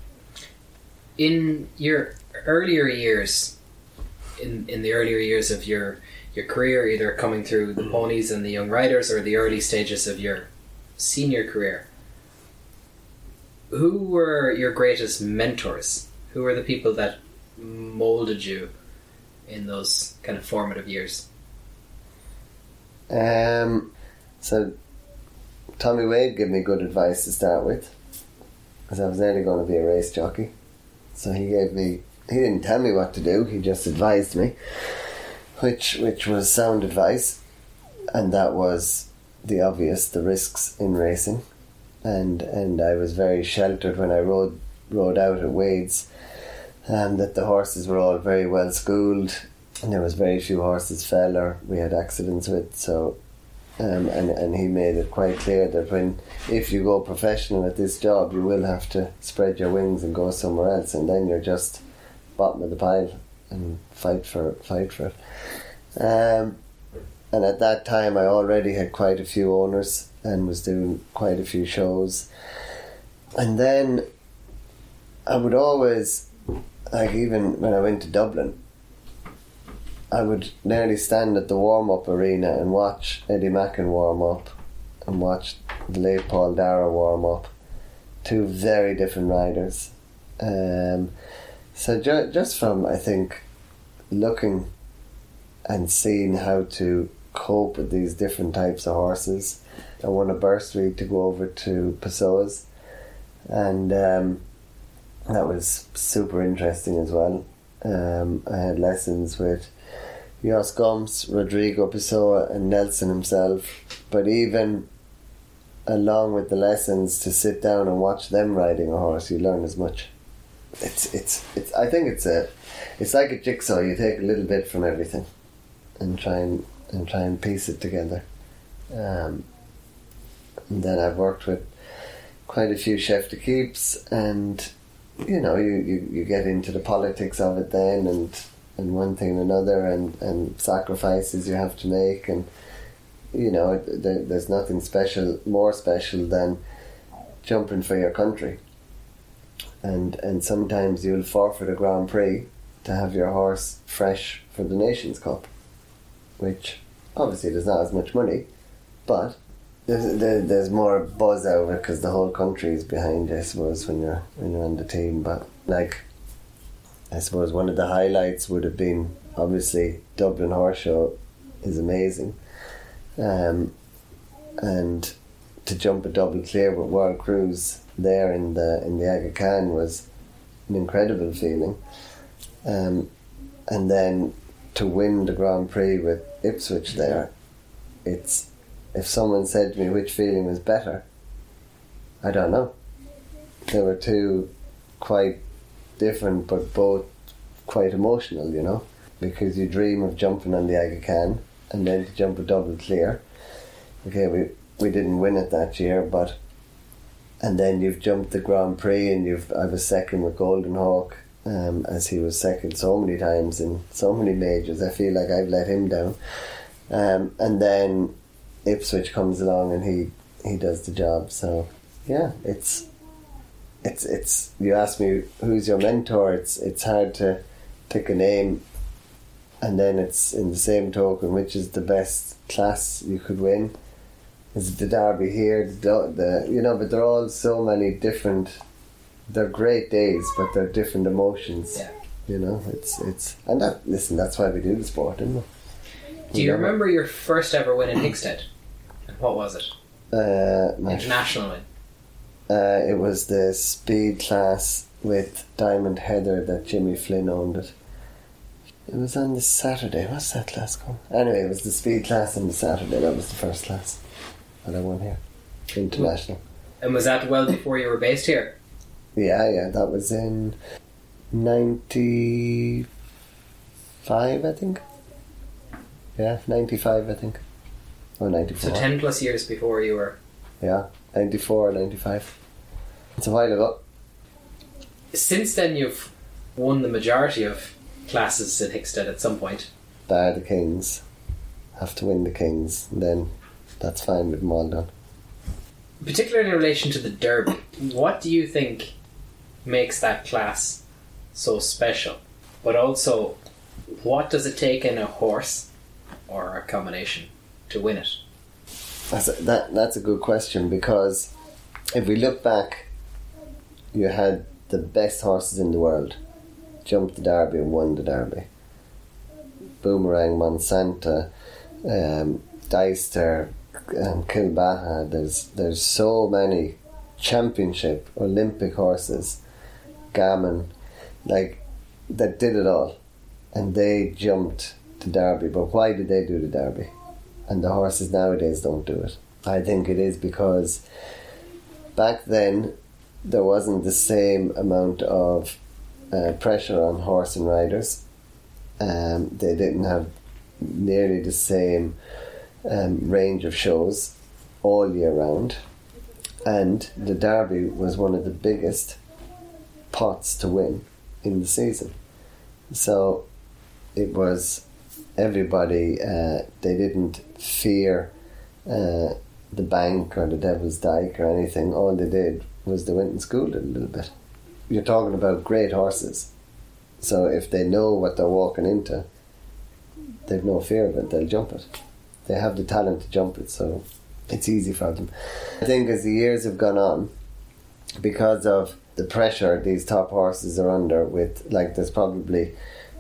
In your earlier years, in the earlier years of your career, either coming through the ponies and the young riders or the early stages of your senior career, who were your greatest mentors? Who were the people that molded you in those kind of formative years? So Tommy Wade gave me good advice to start with, because I was nearly going to be a race jockey. So he didn't tell me what to do, he just advised me, which was sound advice, and that was the obvious, the risks in racing. And I was very sheltered when I rode out at Wade's, that the horses were all very well schooled, and there was very few horses fell or we had accidents with. So and he made it quite clear that if you go professional at this job, you will have to spread your wings and go somewhere else, and then you're just bottom of the pile and fight for it. And at that time I already had quite a few owners and was doing quite a few shows. And then I would always, like, even when I went to Dublin, I would nearly stand at the warm-up arena and watch Eddie Macken warm up and watch the late Paul Dara warm up. Two very different riders. So just from, I think, looking and seeing how to cope with these different types of horses, I won a bursary to go over to Pessoa's, and that was super interesting as well. I had lessons with Jos Gomes, Rodrigo Pessoa and Nelson himself, but even along with the lessons, to sit down and watch them riding a horse, you learn as much. It's I think it's like a jigsaw. You take a little bit from everything and try and piece it together. And then I've worked with quite a few chef de keeps, and you know, you get into the politics of it then, and one thing and another, and sacrifices you have to make, and you know, there's nothing more special than jumping for your country, and sometimes you'll forfeit a Grand Prix to have your horse fresh for the Nations Cup, which obviously there's not as much money, but there's more buzz out of it because the whole country is behind you, I suppose, when you're on the team. But like, I suppose one of the highlights would have been, obviously, Dublin Horse Show is amazing, and to jump a double clear with World Cruise there in the Aga Khan was an incredible feeling, and then to win the Grand Prix with Ipswich there, it's, if someone said to me which feeling was better, I don't know. They were two quite different, but both quite emotional, you know, because you dream of jumping on the Aga Khan and then to jump a double clear. Okay, we didn't win it that year, but and then you've jumped the Grand Prix, and I was second with Golden Hawk, as he was second so many times in so many majors. I feel like I've let him down, and then Ipswich comes along and he does the job. So yeah, it's you ask me who's your mentor, it's hard to pick a name, and then it's in the same token, which is the best class you could win. Is it the Derby here, the you know, but they're all so many different. They're great days, but they're different emotions. Yeah. You know, it's and that's why we do the sport, isn't it? Do you remember your first ever win in Hickstead? And what was it? International win. It was the speed class with Diamond Heather that Jimmy Flynn owned it. It was on the Saturday. What's that class called? Anyway, it was the speed class on the Saturday. That was the first class that I won here. International. And was that well before you were based here? Yeah. That was in 95, I think. Yeah, 95, I think. Or 94. So 10 plus years before you were... Yeah, 94 or 95. It's a while ago. Since then you've won the majority of classes in Hickstead at some point. Bar the Kings. Have to win the Kings. And then that's fine with them all done. Particularly in relation to the Derby, what do you think makes that class so special? But also, what does it take in a horse or a combination to win it? That's a good question, because if we look back, you had the best horses in the world jumped the Derby and won the Derby. Boomerang, Monsanta, Deister, Kilbaha. There's so many championship Olympic horses, Gammon, like, that did it all, and they jumped the Derby. But why did they do the Derby? And the horses nowadays don't do it. I think it is because back then there wasn't the same amount of pressure on horse and riders. They didn't have nearly the same range of shows all year round, and the Derby was one of the biggest pots to win in the season. So it was everybody, they didn't fear the bank or the Devil's Dyke or anything. All they did was they went and schooled it a little bit. You're talking about great horses, so if they know what they're walking into, they've no fear of it. They'll jump it. They have the talent to jump it, so it's easy for them. I think as the years have gone on, because of the pressure these top horses are under, with, like, there's probably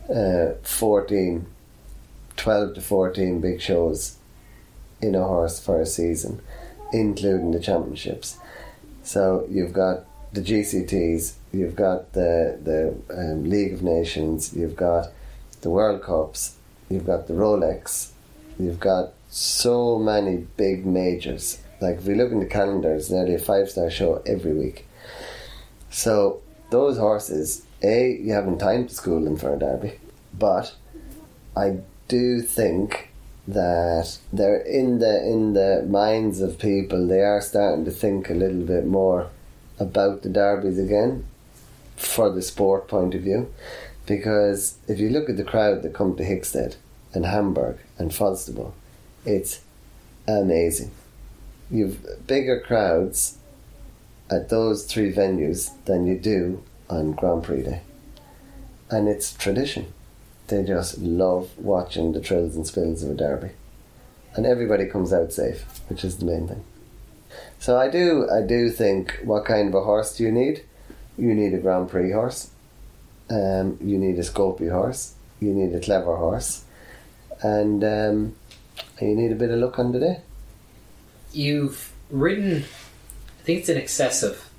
12 to 14 big shows in a horse for a season, including the championships. So you've got the GCTs, you've got the League of Nations, you've got the World Cups, you've got the Rolex, you've got so many big majors. Like, if we look in the calendar, it's nearly a 5-star show every week. So those horses, you haven't time to school them for a Derby, but I do think that they're in the minds of people. They are starting to think a little bit more about the Derbies again, for the sport point of view, because if you look at the crowd that come to Hickstead and Hamburg and Falsterbo, it's amazing. You've bigger crowds at those three venues than you do on Grand Prix Day, and it's tradition. They just love watching the trills and spills of a Derby, and everybody comes out safe, which is the main thing. So I do think, what kind of a horse do you need? You need a Grand Prix horse, you need a Scopy horse, you need a clever horse, and you need a bit of luck on the day. You've ridden, I think it's in excess of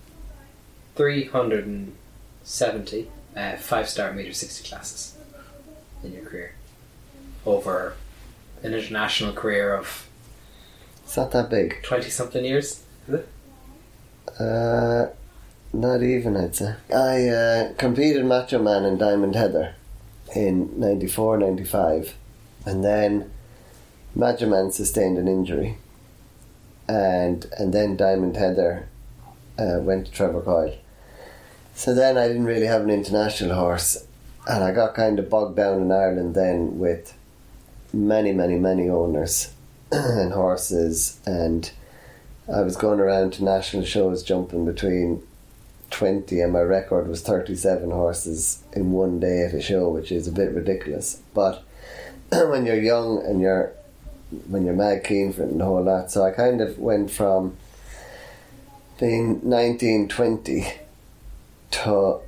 370 5-star metre 60 classes in your career, over an international career of... It's not that big. 20-something years, is it? Not even, I'd say. I competed Macho Man and Diamond Heather in 94, 95, and then Macho Man sustained an injury, and then Diamond Heather went to Trevor Coyle. So then I didn't really have an international horse, and I got kind of bogged down in Ireland then with many owners and horses, and I was going around to national shows jumping between 20, and my record was 37 horses in one day at a show, which is a bit ridiculous. But when you're young and when you're mad keen for it and the whole lot, so I kind of went from being 19, 20 to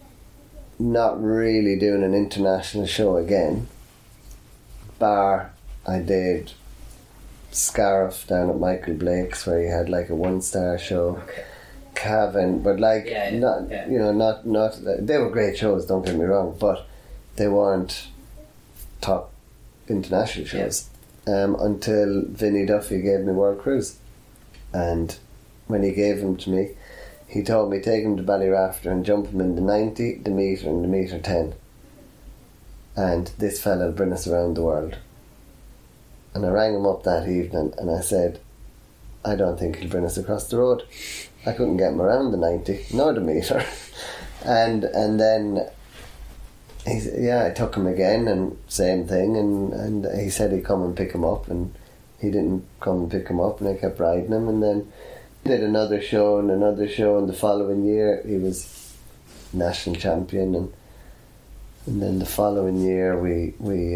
not really doing an international show again, bar I did Scariff down at Michael Blake's, where he had like a 1-star show. Okay. Cavan, but like not they were great shows, don't get me wrong, but they weren't top international shows. Until Vinnie Duffy gave me World Cruise, and when he gave them to me, he told me take him to Ballyrafter and jump him in the 90, the metre and the metre 10, and this fella will bring us around the world. And I rang him up that evening and I said, I don't think he'll bring us across the road. I couldn't get him around the 90 nor the metre. and then he said, yeah, I took him again, and same thing, and he said he'd come and pick him up, and he didn't come and pick him up, and I kept riding him, and then did another show, and the following year he was national champion, and then the following year we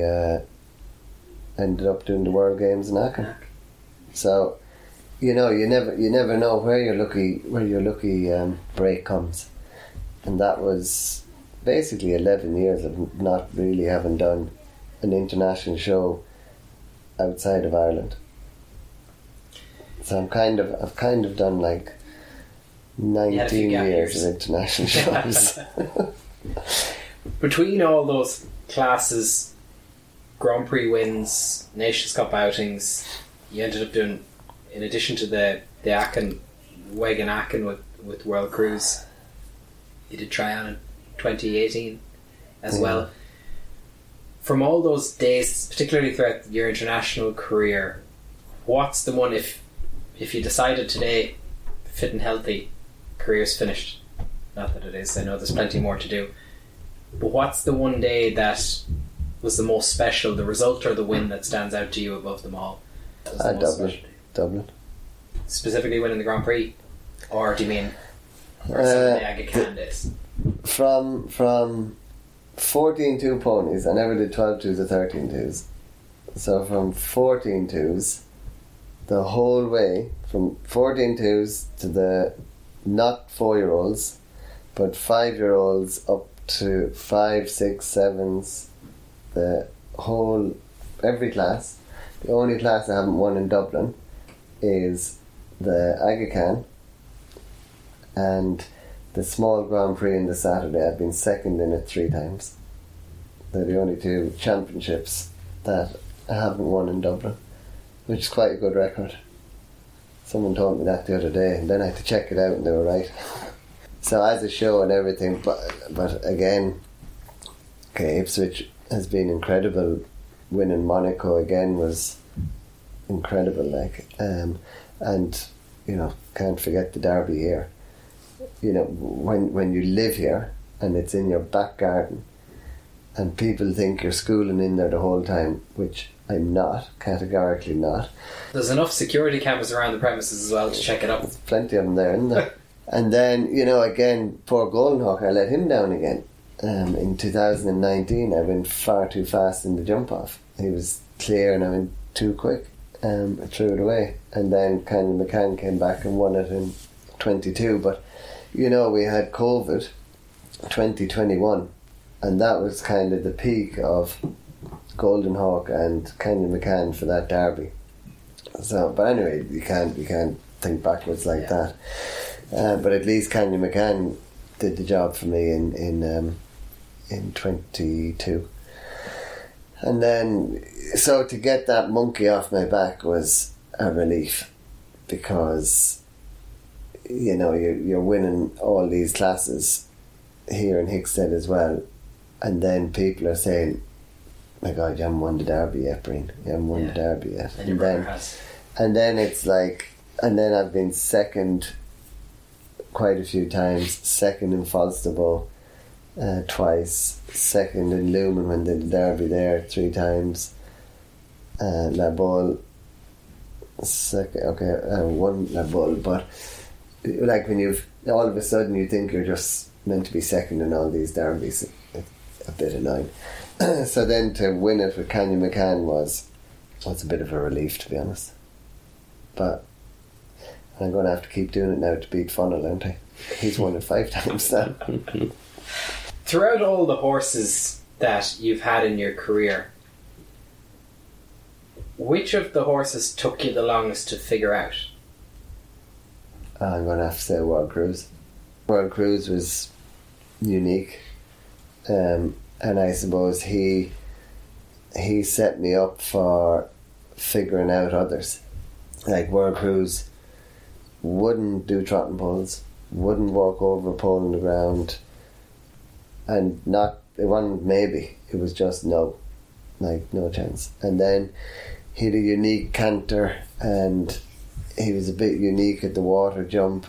ended up doing the World Games in Aachen. So you never know where your lucky break comes, and that was basically 11 years of not really having done an international show outside of Ireland. So I've kind of done like 19 years of international shows. Between all those classes, Grand Prix wins, Nations Cup outings, you ended up doing, in addition to the Aachen, Wagon Aachen with World Cruise, you did Tryon in 2018 as well. From all those days, particularly throughout your international career, what's the one, if you decided today, fit and healthy, career's finished? Not that it is, I know there's plenty more to do, but what's the one day that was the most special, the result or the win that stands out to you above them all? Dublin. Specifically winning the Grand Prix? Or do you mean some of the Aga Khan days? From 14-2 ponies, I never did 12-2s or 13-2s. So from 14-2s, the whole way, from 14-2s to the not 4-year-olds, but 5-year-olds up to 5, 6, 7s, the whole, every class. The only class I haven't won in Dublin is the Aga Khan and the small Grand Prix in the Saturday. I've been second in it 3 times. They're the only 2 championships that I haven't won in Dublin, which is quite a good record. Someone told me that the other day, and then I had to check it out, and they were right. So as a show and everything, but again, okay, Ipswich has been incredible. Winning Monaco again was incredible, and can't forget the Derby here. When you live here and it's in your back garden, and people think you're schooling in there the whole time, which I'm not, categorically not. There's enough security cameras around the premises as well to check it up. There's plenty of them there, isn't there? And then, again, poor Goldenhawk, I let him down again. In 2019, I went far too fast in the jump off. He was clear and I went too quick. I threw it away. And then Canyon McCann came back and won it in 22. But, we had COVID 2021, and that was kind of the peak of Goldenhawk and Canyon McCann for that derby. So, but anyway, you can't think backwards like that. But at least Canyon McCann did the job for me in 22. And then, so to get that monkey off my back was a relief, because you're winning all these classes here in Hickstead as well, and then people are saying, my God, you haven't won the Derby yet, Breen. You haven't won the Derby yet. And your brother has. And then it's like, and then I've been second quite a few times, second in Falsterbo twice, second in Lumen when they did the Derby there 3 times, La Bolle won La Bolle, but like when you've all of a sudden you think you're just meant to be second in all these derbies, it's a bit annoying. So then to win it with Canyon McCann was a bit of a relief, to be honest. But I'm going to have to keep doing it now to beat Funnel, aren't I? He's won it 5 times now. Throughout all the horses that you've had in your career, Which of the horses took you the longest to figure out? I'm going to have to say World Cruise. World Cruise was unique, and I suppose he set me up for figuring out others. Like World Cruise wouldn't do trotting poles, wouldn't walk over a pole on the ground, and it wasn't maybe, it was just no, like no chance. And then he had a unique canter, and he was a bit unique at the water jump.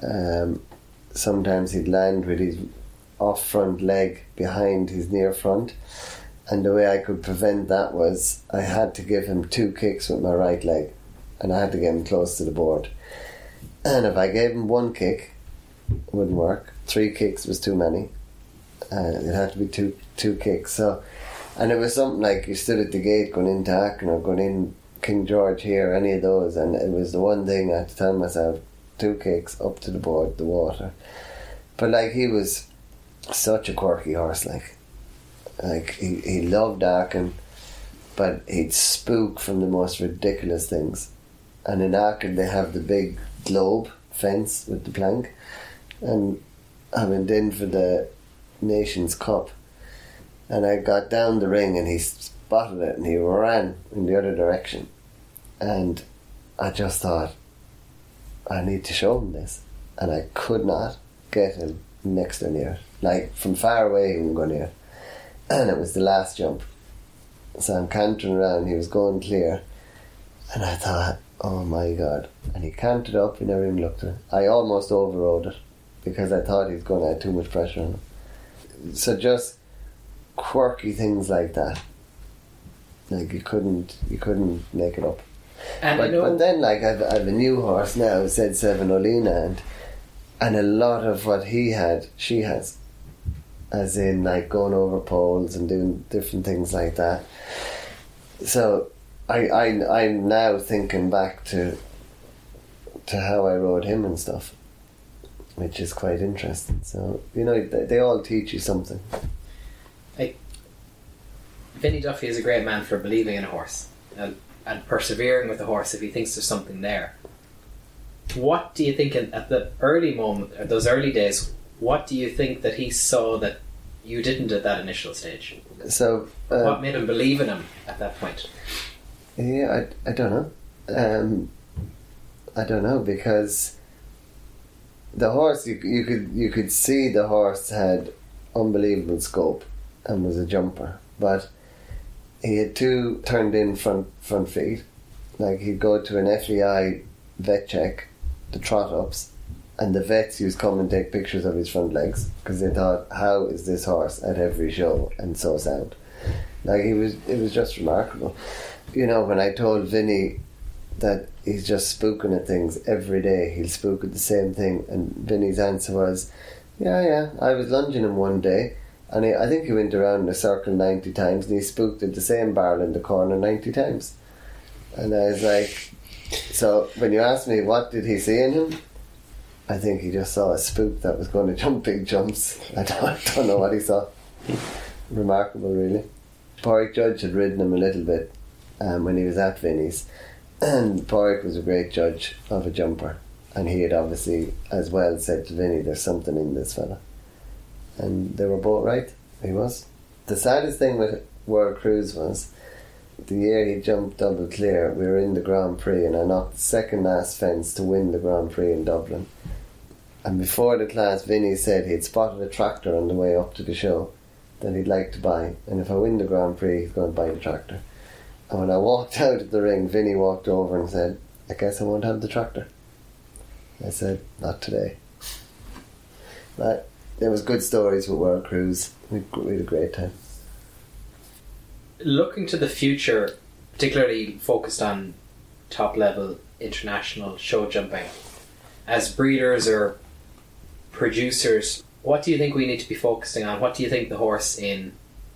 Sometimes he'd land with his off front leg behind his near front, and the way I could prevent that was I had to give him 2 kicks with my right leg, and I had to get him close to the board. And if I gave him 1 kick, it wouldn't work. 3 kicks was too many. It had to be two kicks. So, and it was something like you stood at the gate going into Acton or going in King George here, any of those, and it was the one thing I had to tell myself: 2 kicks up to the board, the water. But like, he was such a quirky horse. Like he loved Aachen, but he'd spook from the most ridiculous things. And in Aachen they have the big globe fence with the plank, and I went in for the Nations Cup, and I got down the ring and he spotted it and he ran in the other direction, and I just thought, I need to show him this, and I could not get him next to near. Like, from far away he wouldn't go near, and it was the last jump, so I'm cantering around, he was going clear, and I thought, oh my god. And he canted up, he never even looked at it. I almost overrode it because I thought he was going to have too much pressure on him. So just quirky things like that, like you couldn't make it up. And but then, like, I've a new horse now, said Seven Olina, and a lot of what he had, she has, as in like going over poles and doing different things like that. So I'm now thinking back to how I rode him and stuff, which is quite interesting. So, you know, they all teach you something. Like, Vinny Duffy is a great man for believing in a horse and persevering with a horse if he thinks there's something there. What do you think at the early moment, or those early days, what do you think that he saw that you didn't at that initial stage? So what made him believe in him at that point? Yeah, I don't know. I don't know, because the horse, you could see the horse had unbelievable scope and was a jumper, but he had 2 turned in front feet. Like, he'd go to an FEI vet check, the trot ups, and the vets used to come and take pictures of his front legs because they thought, how is this horse at every show and so sound? Like, it was just remarkable. You know, when I told Vinny that he's just spooking at things every day, he'll spook at the same thing, and Vinny's answer was, yeah, I was lunging him one day, and I think he went around in a circle 90 times, and he spooked at the same barrel in the corner 90 times. And I was like, so when you ask me what did he see in him, I think he just saw a spook that was going to jump big jumps. I don't know what he saw. Remarkable, really. Porrick Judge had ridden him a little bit when he was at Vinny's, and Porrick was a great judge of a jumper, and he had obviously as well said to Vinny, there's something in this fella, and they were both right. He was. The saddest thing with World Cruise was the year he jumped double clear, we were in the Grand Prix, and I knocked the second last fence to win the Grand Prix in Dublin, and before the class Vinny said he'd spotted a tractor on the way up to the show that he'd like to buy, and if I win the Grand Prix he's going to buy the tractor. And when I walked out of the ring, Vinny walked over and said, I guess I won't have the tractor. I said, not today. But there was good stories with World Cruise. We had a great time. Looking to the future, particularly focused on top level international show jumping, as breeders or producers, what do you think we need to be focusing on? What do you think the horse in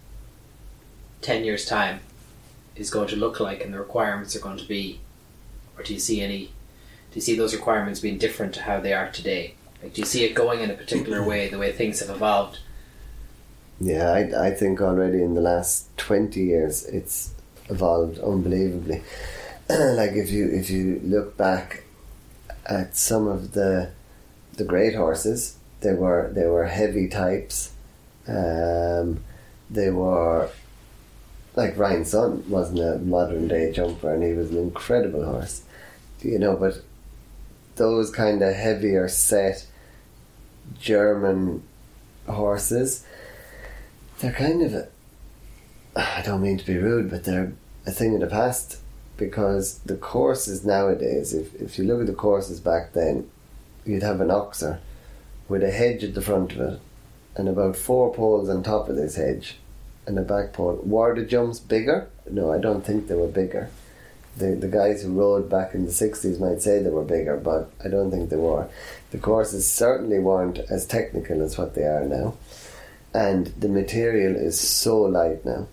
10 years' time is going to look like and the requirements are going to be? Or do you see those requirements being different to how they are today? Like, do you see it going in a particular way, the way things have evolved? Yeah, I think already in the last 20 years it's evolved unbelievably. Like if you look back at some of the great horses, they were heavy types. They were like Ryan's son wasn't a modern day jumper, and he was an incredible horse, but those kind of heavier set German horses, they're kind of I don't mean to be rude, but they're a thing of the past, because the courses nowadays, if you look at the courses back then, you'd have an oxer with a hedge at the front of it and about 4 poles on top of this hedge and a back pole. Were the jumps bigger? No, I don't think they were bigger. The guys who rode back in the 60s might say they were bigger, but I don't think they were. The courses certainly weren't as technical as what they are now, and the material is so light now.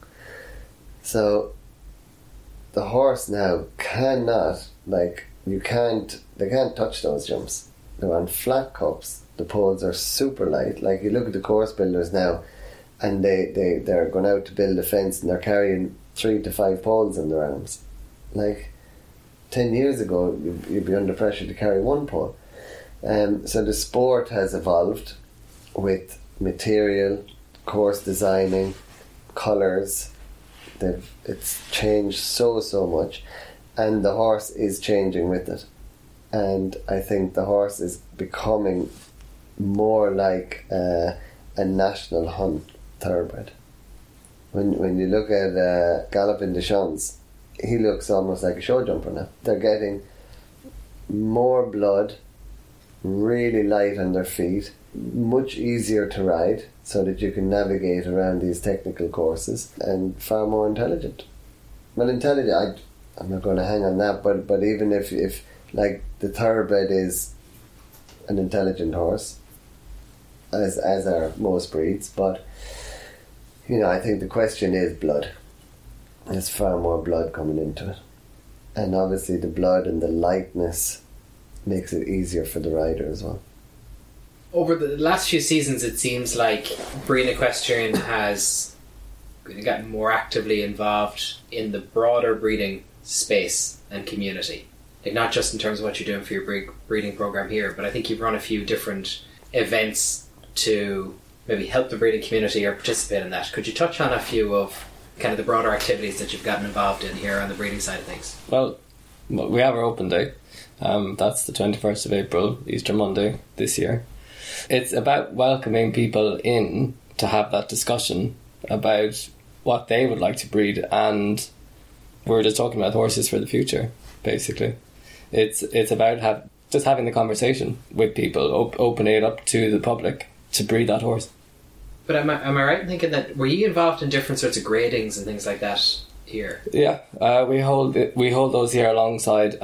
So the horse now cannot, they can't touch those jumps. They're on flat cups. The poles are super light. Like, you look at the course builders now, and they're going out to build a fence and they're carrying 3 to 5 poles in their arms. Like 10 years ago, you'd be under pressure to carry 1 pole. So the sport has evolved with material, course designing, colours. It's changed so much, and the horse is changing with it. And I think the horse is becoming more like a national hunt thoroughbred. When you look at Galopin Des Champs, he looks almost like a show jumper now. They're getting more blood, really light on their feet, much easier to ride, so that you can navigate around these technical courses, and far more intelligent. Well, intelligent, I'm not going to hang on that, but even if like the thoroughbred is an intelligent horse, as are most breeds, but I think the question is blood. There's far more blood coming into it, and obviously the blood and the lightness makes it easier for the rider as well. Over the last few seasons, it seems like Breeding Equestrian has gotten more actively involved in the broader breeding space and community. Like, not just in terms of what you're doing for your breeding program here, but I think you've run a few different events to maybe help the breeding community or participate in that. Could you touch on a few of kind of the broader activities that you've gotten involved in here on the breeding side of things? Well, we have our open day. That's the 21st of April, Easter Monday this year. It's about welcoming people in to have that discussion about what they would like to breed, and we're just talking about horses for the future, basically. It's about just having the conversation with people, opening it up to the public to breed that horse. But am I right in thinking that, were you involved in different sorts of gradings and things like that here? Yeah, we hold those here alongside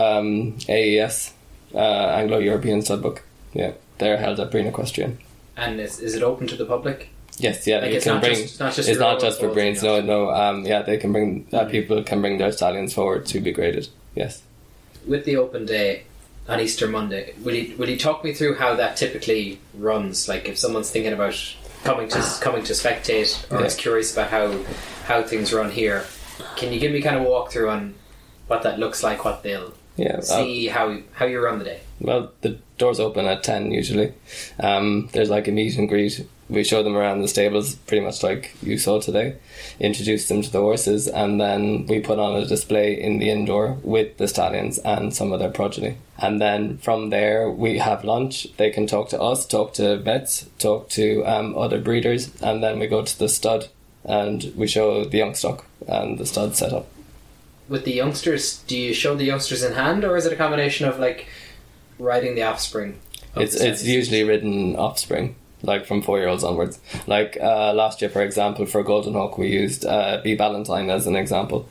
AES, Anglo-European Studbook. Yeah, they're held at Breeding Equestrian. And is it open to the public? Yes, yeah. Like, it's not just for breeds. No. Yeah, they can bring people can bring their stallions forward to be graded. Yes. With the open day on Easter Monday, will you talk me through how that typically runs? Like, if someone's thinking about coming to spectate, or is curious about how things run here, can you give me kind of a walkthrough on what that looks like, what they'll see, how you run the day? Well, the doors open at 10 usually. There's like a meet and greet. We show them around the stables, pretty much like you saw today, introduce them to the horses, and then we put on a display in the indoor with the stallions and some of their progeny. And then from there we have lunch. They can talk to us, talk to vets, talk to other breeders, and then we go to the stud and we show the young stock and the stud setup. With the youngsters, do you show the youngsters in hand, or is it a combination of like riding the offspring? It's usually ridden offspring, like from 4-year-olds onwards. Like last year, for example, for Golden Hawk, we used B. Valentine as an example,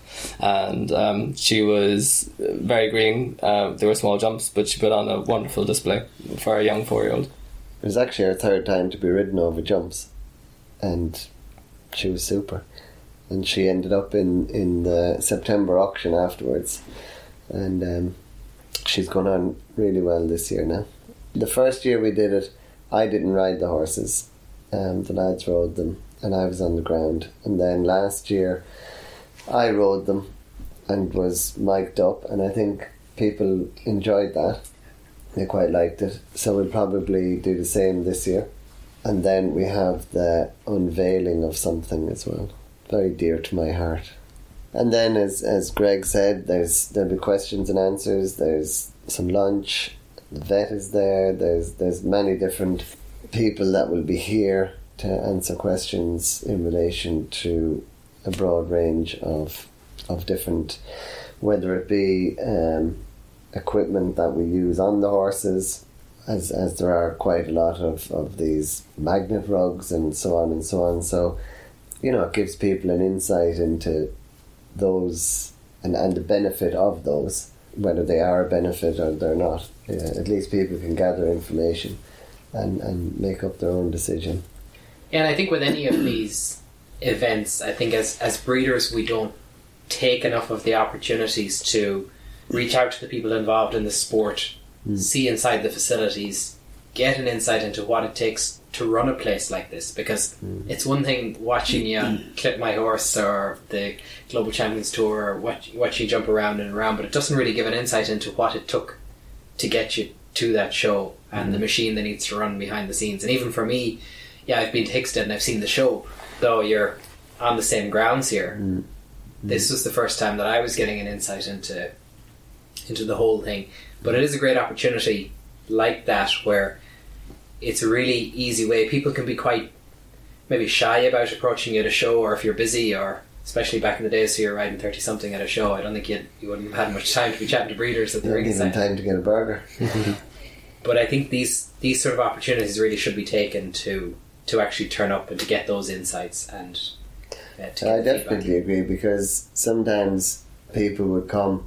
and she was very green. There were small jumps, but she put on a wonderful display for a young 4-year-old. It was actually her third time to be ridden over jumps, and she was super. And she ended up in the September auction afterwards, and she's gone on really well this year now. The first year we did it, I didn't ride the horses, the lads rode them and I was on the ground. And then last year I rode them and was mic'd up, and I think people enjoyed that. They quite liked it. So we'll probably do the same this year. And then we have the unveiling of something as well. Very dear to my heart. And then, as Greg said, there'll be questions and answers. There's some lunch. The vet is there. There's many different people that will be here to answer questions in relation to a broad range of different, whether it be equipment that we use on the horses, as there are quite a lot of these magnet rugs and so on and so on. So, it gives people an insight into those and the benefit of those, whether they are a benefit or they're not. At least people can gather information and make up their own decision. Yeah, and I think with any of these events, I think as breeders we don't take enough of the opportunities to reach out to the people involved in the sport, see inside the facilities, get an insight into what it takes to run a place like this, because it's one thing watching you clip my horse or the Global Champions Tour or watch you jump around and around, but it doesn't really give an insight into what it took to get you to that show and the machine that needs to run behind the scenes. And even for me, I've been to Hickstead and I've seen the show, though you're on the same grounds here. This was the first time that I was getting an insight into the whole thing. But it is a great opportunity like that, where it's a really easy way. People can be quite maybe shy about approaching you at a show, or if you're busy, or especially back in the days, so you're riding 30 something at a show, I don't think you wouldn't have had much time to be chatting to breeders at the ring side. Time to get a burger. But I think these sort of opportunities really should be taken to actually turn up and to get those insights and to I definitely agree, because sometimes people would come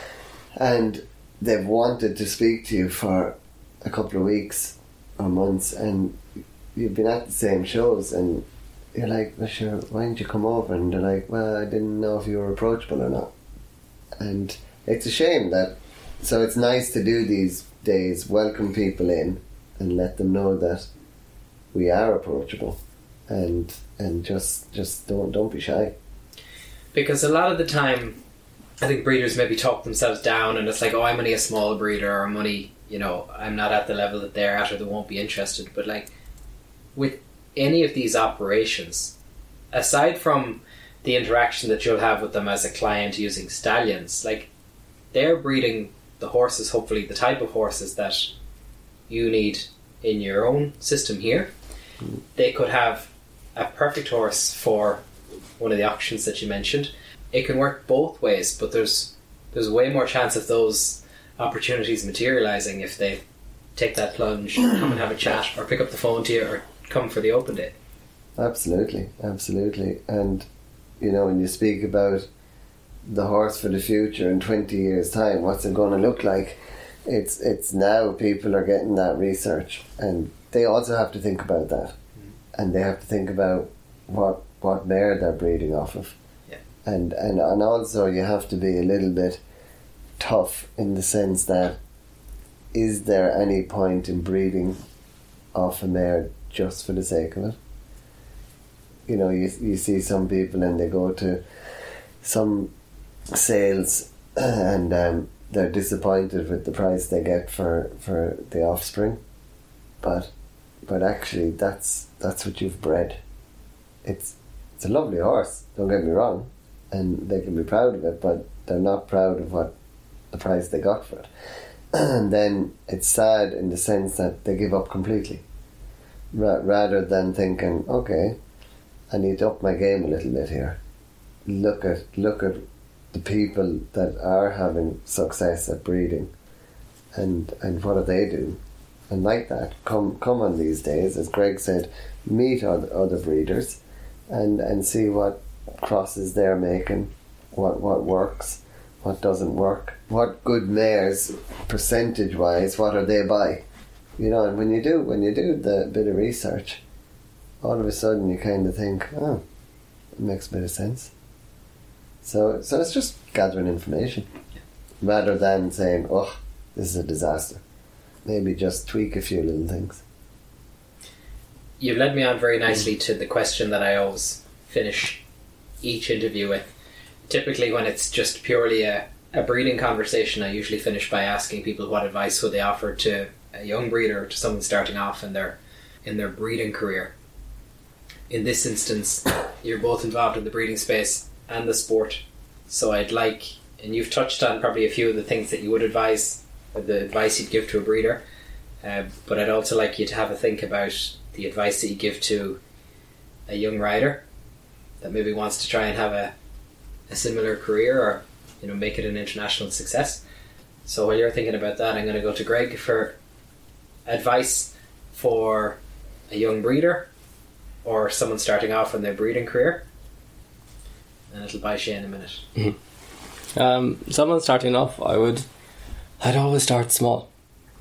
and they've wanted to speak to you for a couple of weeks or months, and you've been at the same shows, and you're like, well, sure, why didn't you come over? And they're like, well, I didn't know if you were approachable or not. And it's a shame that, so it's nice to do these days, welcome people in and let them know that we are approachable, and just don't be shy. Because a lot of the time I think breeders maybe talk themselves down, and it's like, oh, I'm only a small breeder, or I'm only, I'm not at the level that they're at, or they won't be interested. But like with any of these operations, aside from the interaction that you'll have with them as a client using stallions, like they're breeding the horses, hopefully the type of horses that you need in your own system here. They could have a perfect horse for one of the auctions that you mentioned. It can work both ways, but there's way more chance of those opportunities materialising if they take that plunge, come and have a chat, or pick up the phone to you, or come for the open day. Absolutely. And when you speak about the horse for the future in 20 years' time, what's it going to look like? It's now people are getting that research, and they also have to think about that, and they have to think about what mare they're breeding off of. And also you have to be a little bit tough in the sense that, is there any point in breeding off a mare just for the sake of it? You see some people and they go to some sales and they're disappointed with the price they get for the offspring, but actually that's what you've bred. It's a lovely horse, don't get me wrong, and they can be proud of it, but they're not proud of what the price they got for it. And then it's sad in the sense that they give up completely, rather than thinking, okay, I need to up my game a little bit here. Look at the people that are having success at breeding, and what do they do? And like that, come on these days, as Greg said, meet other breeders and see what crosses they're making, what works, what doesn't work, what good mares percentage wise, what are they by, and when you do the bit of research, all of a sudden you kind of think, oh, it makes a bit of sense. So it's just gathering information rather than saying, oh, this is a disaster. Maybe just tweak a few little things. You've led me on very nicely to the question that I always finish each interview with. typically when it's just purely a breeding conversation, I usually finish by asking people what advice would they offer to a young breeder, to someone starting off in their breeding career. In this instance, you're both involved in the breeding space and the sport, so I'd like, and you've touched on probably a few of the things that you would advise, or the advice you'd give to a breeder, but I'd also like you to have a think about the advice that you give to a young rider that maybe wants to try and have a similar career, or make it an international success. So while you're thinking about that, I'm going to go to Greg for advice for a young breeder or someone starting off in their breeding career, and it'll buy Shane a minute. Mm-hmm. Someone starting off, I'd always start small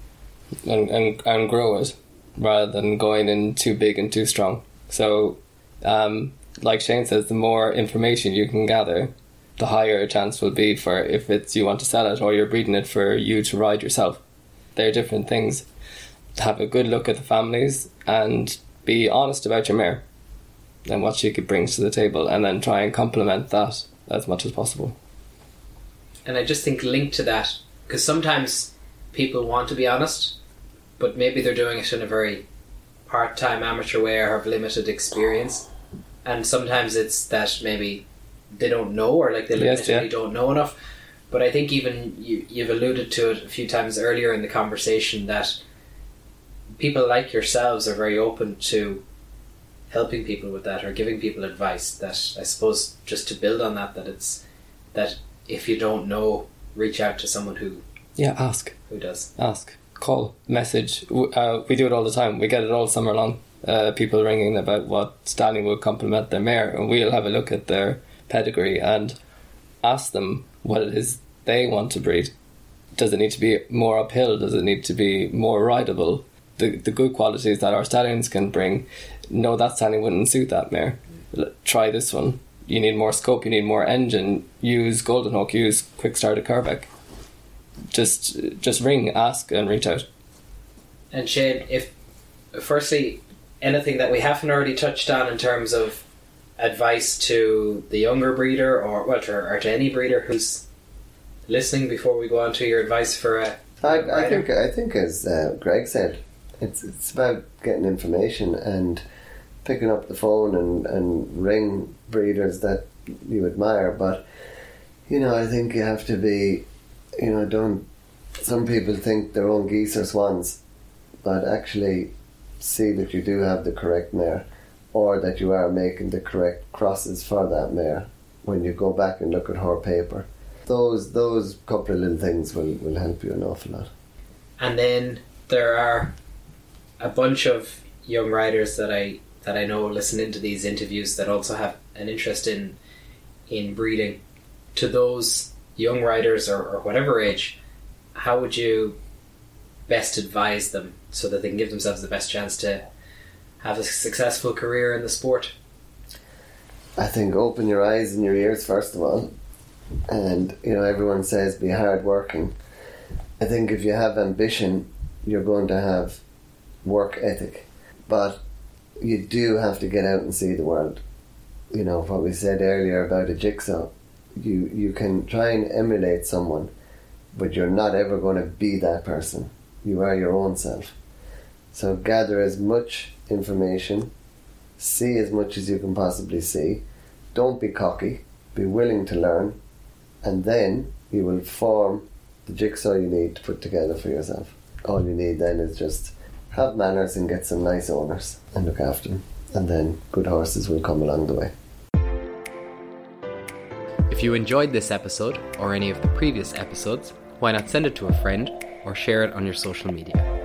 and grow it rather than going in too big and too strong. So like Shane says, the more information you can gather, the higher a chance will be for if it's you want to sell it or you're breeding it for you to ride yourself. They're different things. Have a good look at the families and be honest about your mare and what she could bring to the table, and then try and complement that as much as possible. And I just think linked to that, because sometimes people want to be honest, but maybe they're doing it in a very part-time amateur way or have limited experience, and sometimes it's that maybe they don't know, or like they literally don't know enough. But I think even you've alluded to it a few times earlier in the conversation that people like yourselves are very open to helping people with that or giving people advice. That I suppose, just to build on that it's that if you don't know, reach out to someone who ask who does. Ask, call, message. We do it all the time. We get it all summer long. People ringing about what stallion will complement their mare, and we'll have a look at their pedigree and ask them what it is they want to breed. Does it need to be more uphill? Does it need to be more rideable? The good qualities that our stallions can bring, no, that stallion wouldn't suit that mare. Try this one. You need more scope, you need more engine. Use Golden Hook, use Quick Start at Kerbeck. Just ring, ask and reach out. And Shane, if firstly, anything that we haven't already touched on in terms of advice to the younger breeder, or to any breeder who's listening, before we go on to your advice for a I think as Greg said, it's about getting information and picking up the phone and ring breeders that you admire. But I think you have to be, some people think their own geese are swans, but actually see that you do have the correct mare, or that you are making the correct crosses for that mare when you go back and look at her paper. Those couple of little things will help you an awful lot. And then there are a bunch of young riders that I know listen into these interviews that also have an interest in breeding. To those young riders, or whatever age, how would you best advise them so that they can give themselves the best chance to have a successful career in the sport? I think open your eyes and your ears first of all, and everyone says be hard working. I think if you have ambition, you're going to have work ethic, but you do have to get out and see the world. What we said earlier about a jigsaw, you can try and emulate someone, but you're not ever going to be that person. You are your own self. So gather as much information, see as much as you can possibly see, don't be cocky, be willing to learn, and then you will form the jigsaw you need to put together for yourself. All you need then is just have manners and get some nice owners and look after them, and then good horses will come along the way. If you enjoyed this episode or any of the previous episodes, why not send it to a friend or share it on your social media.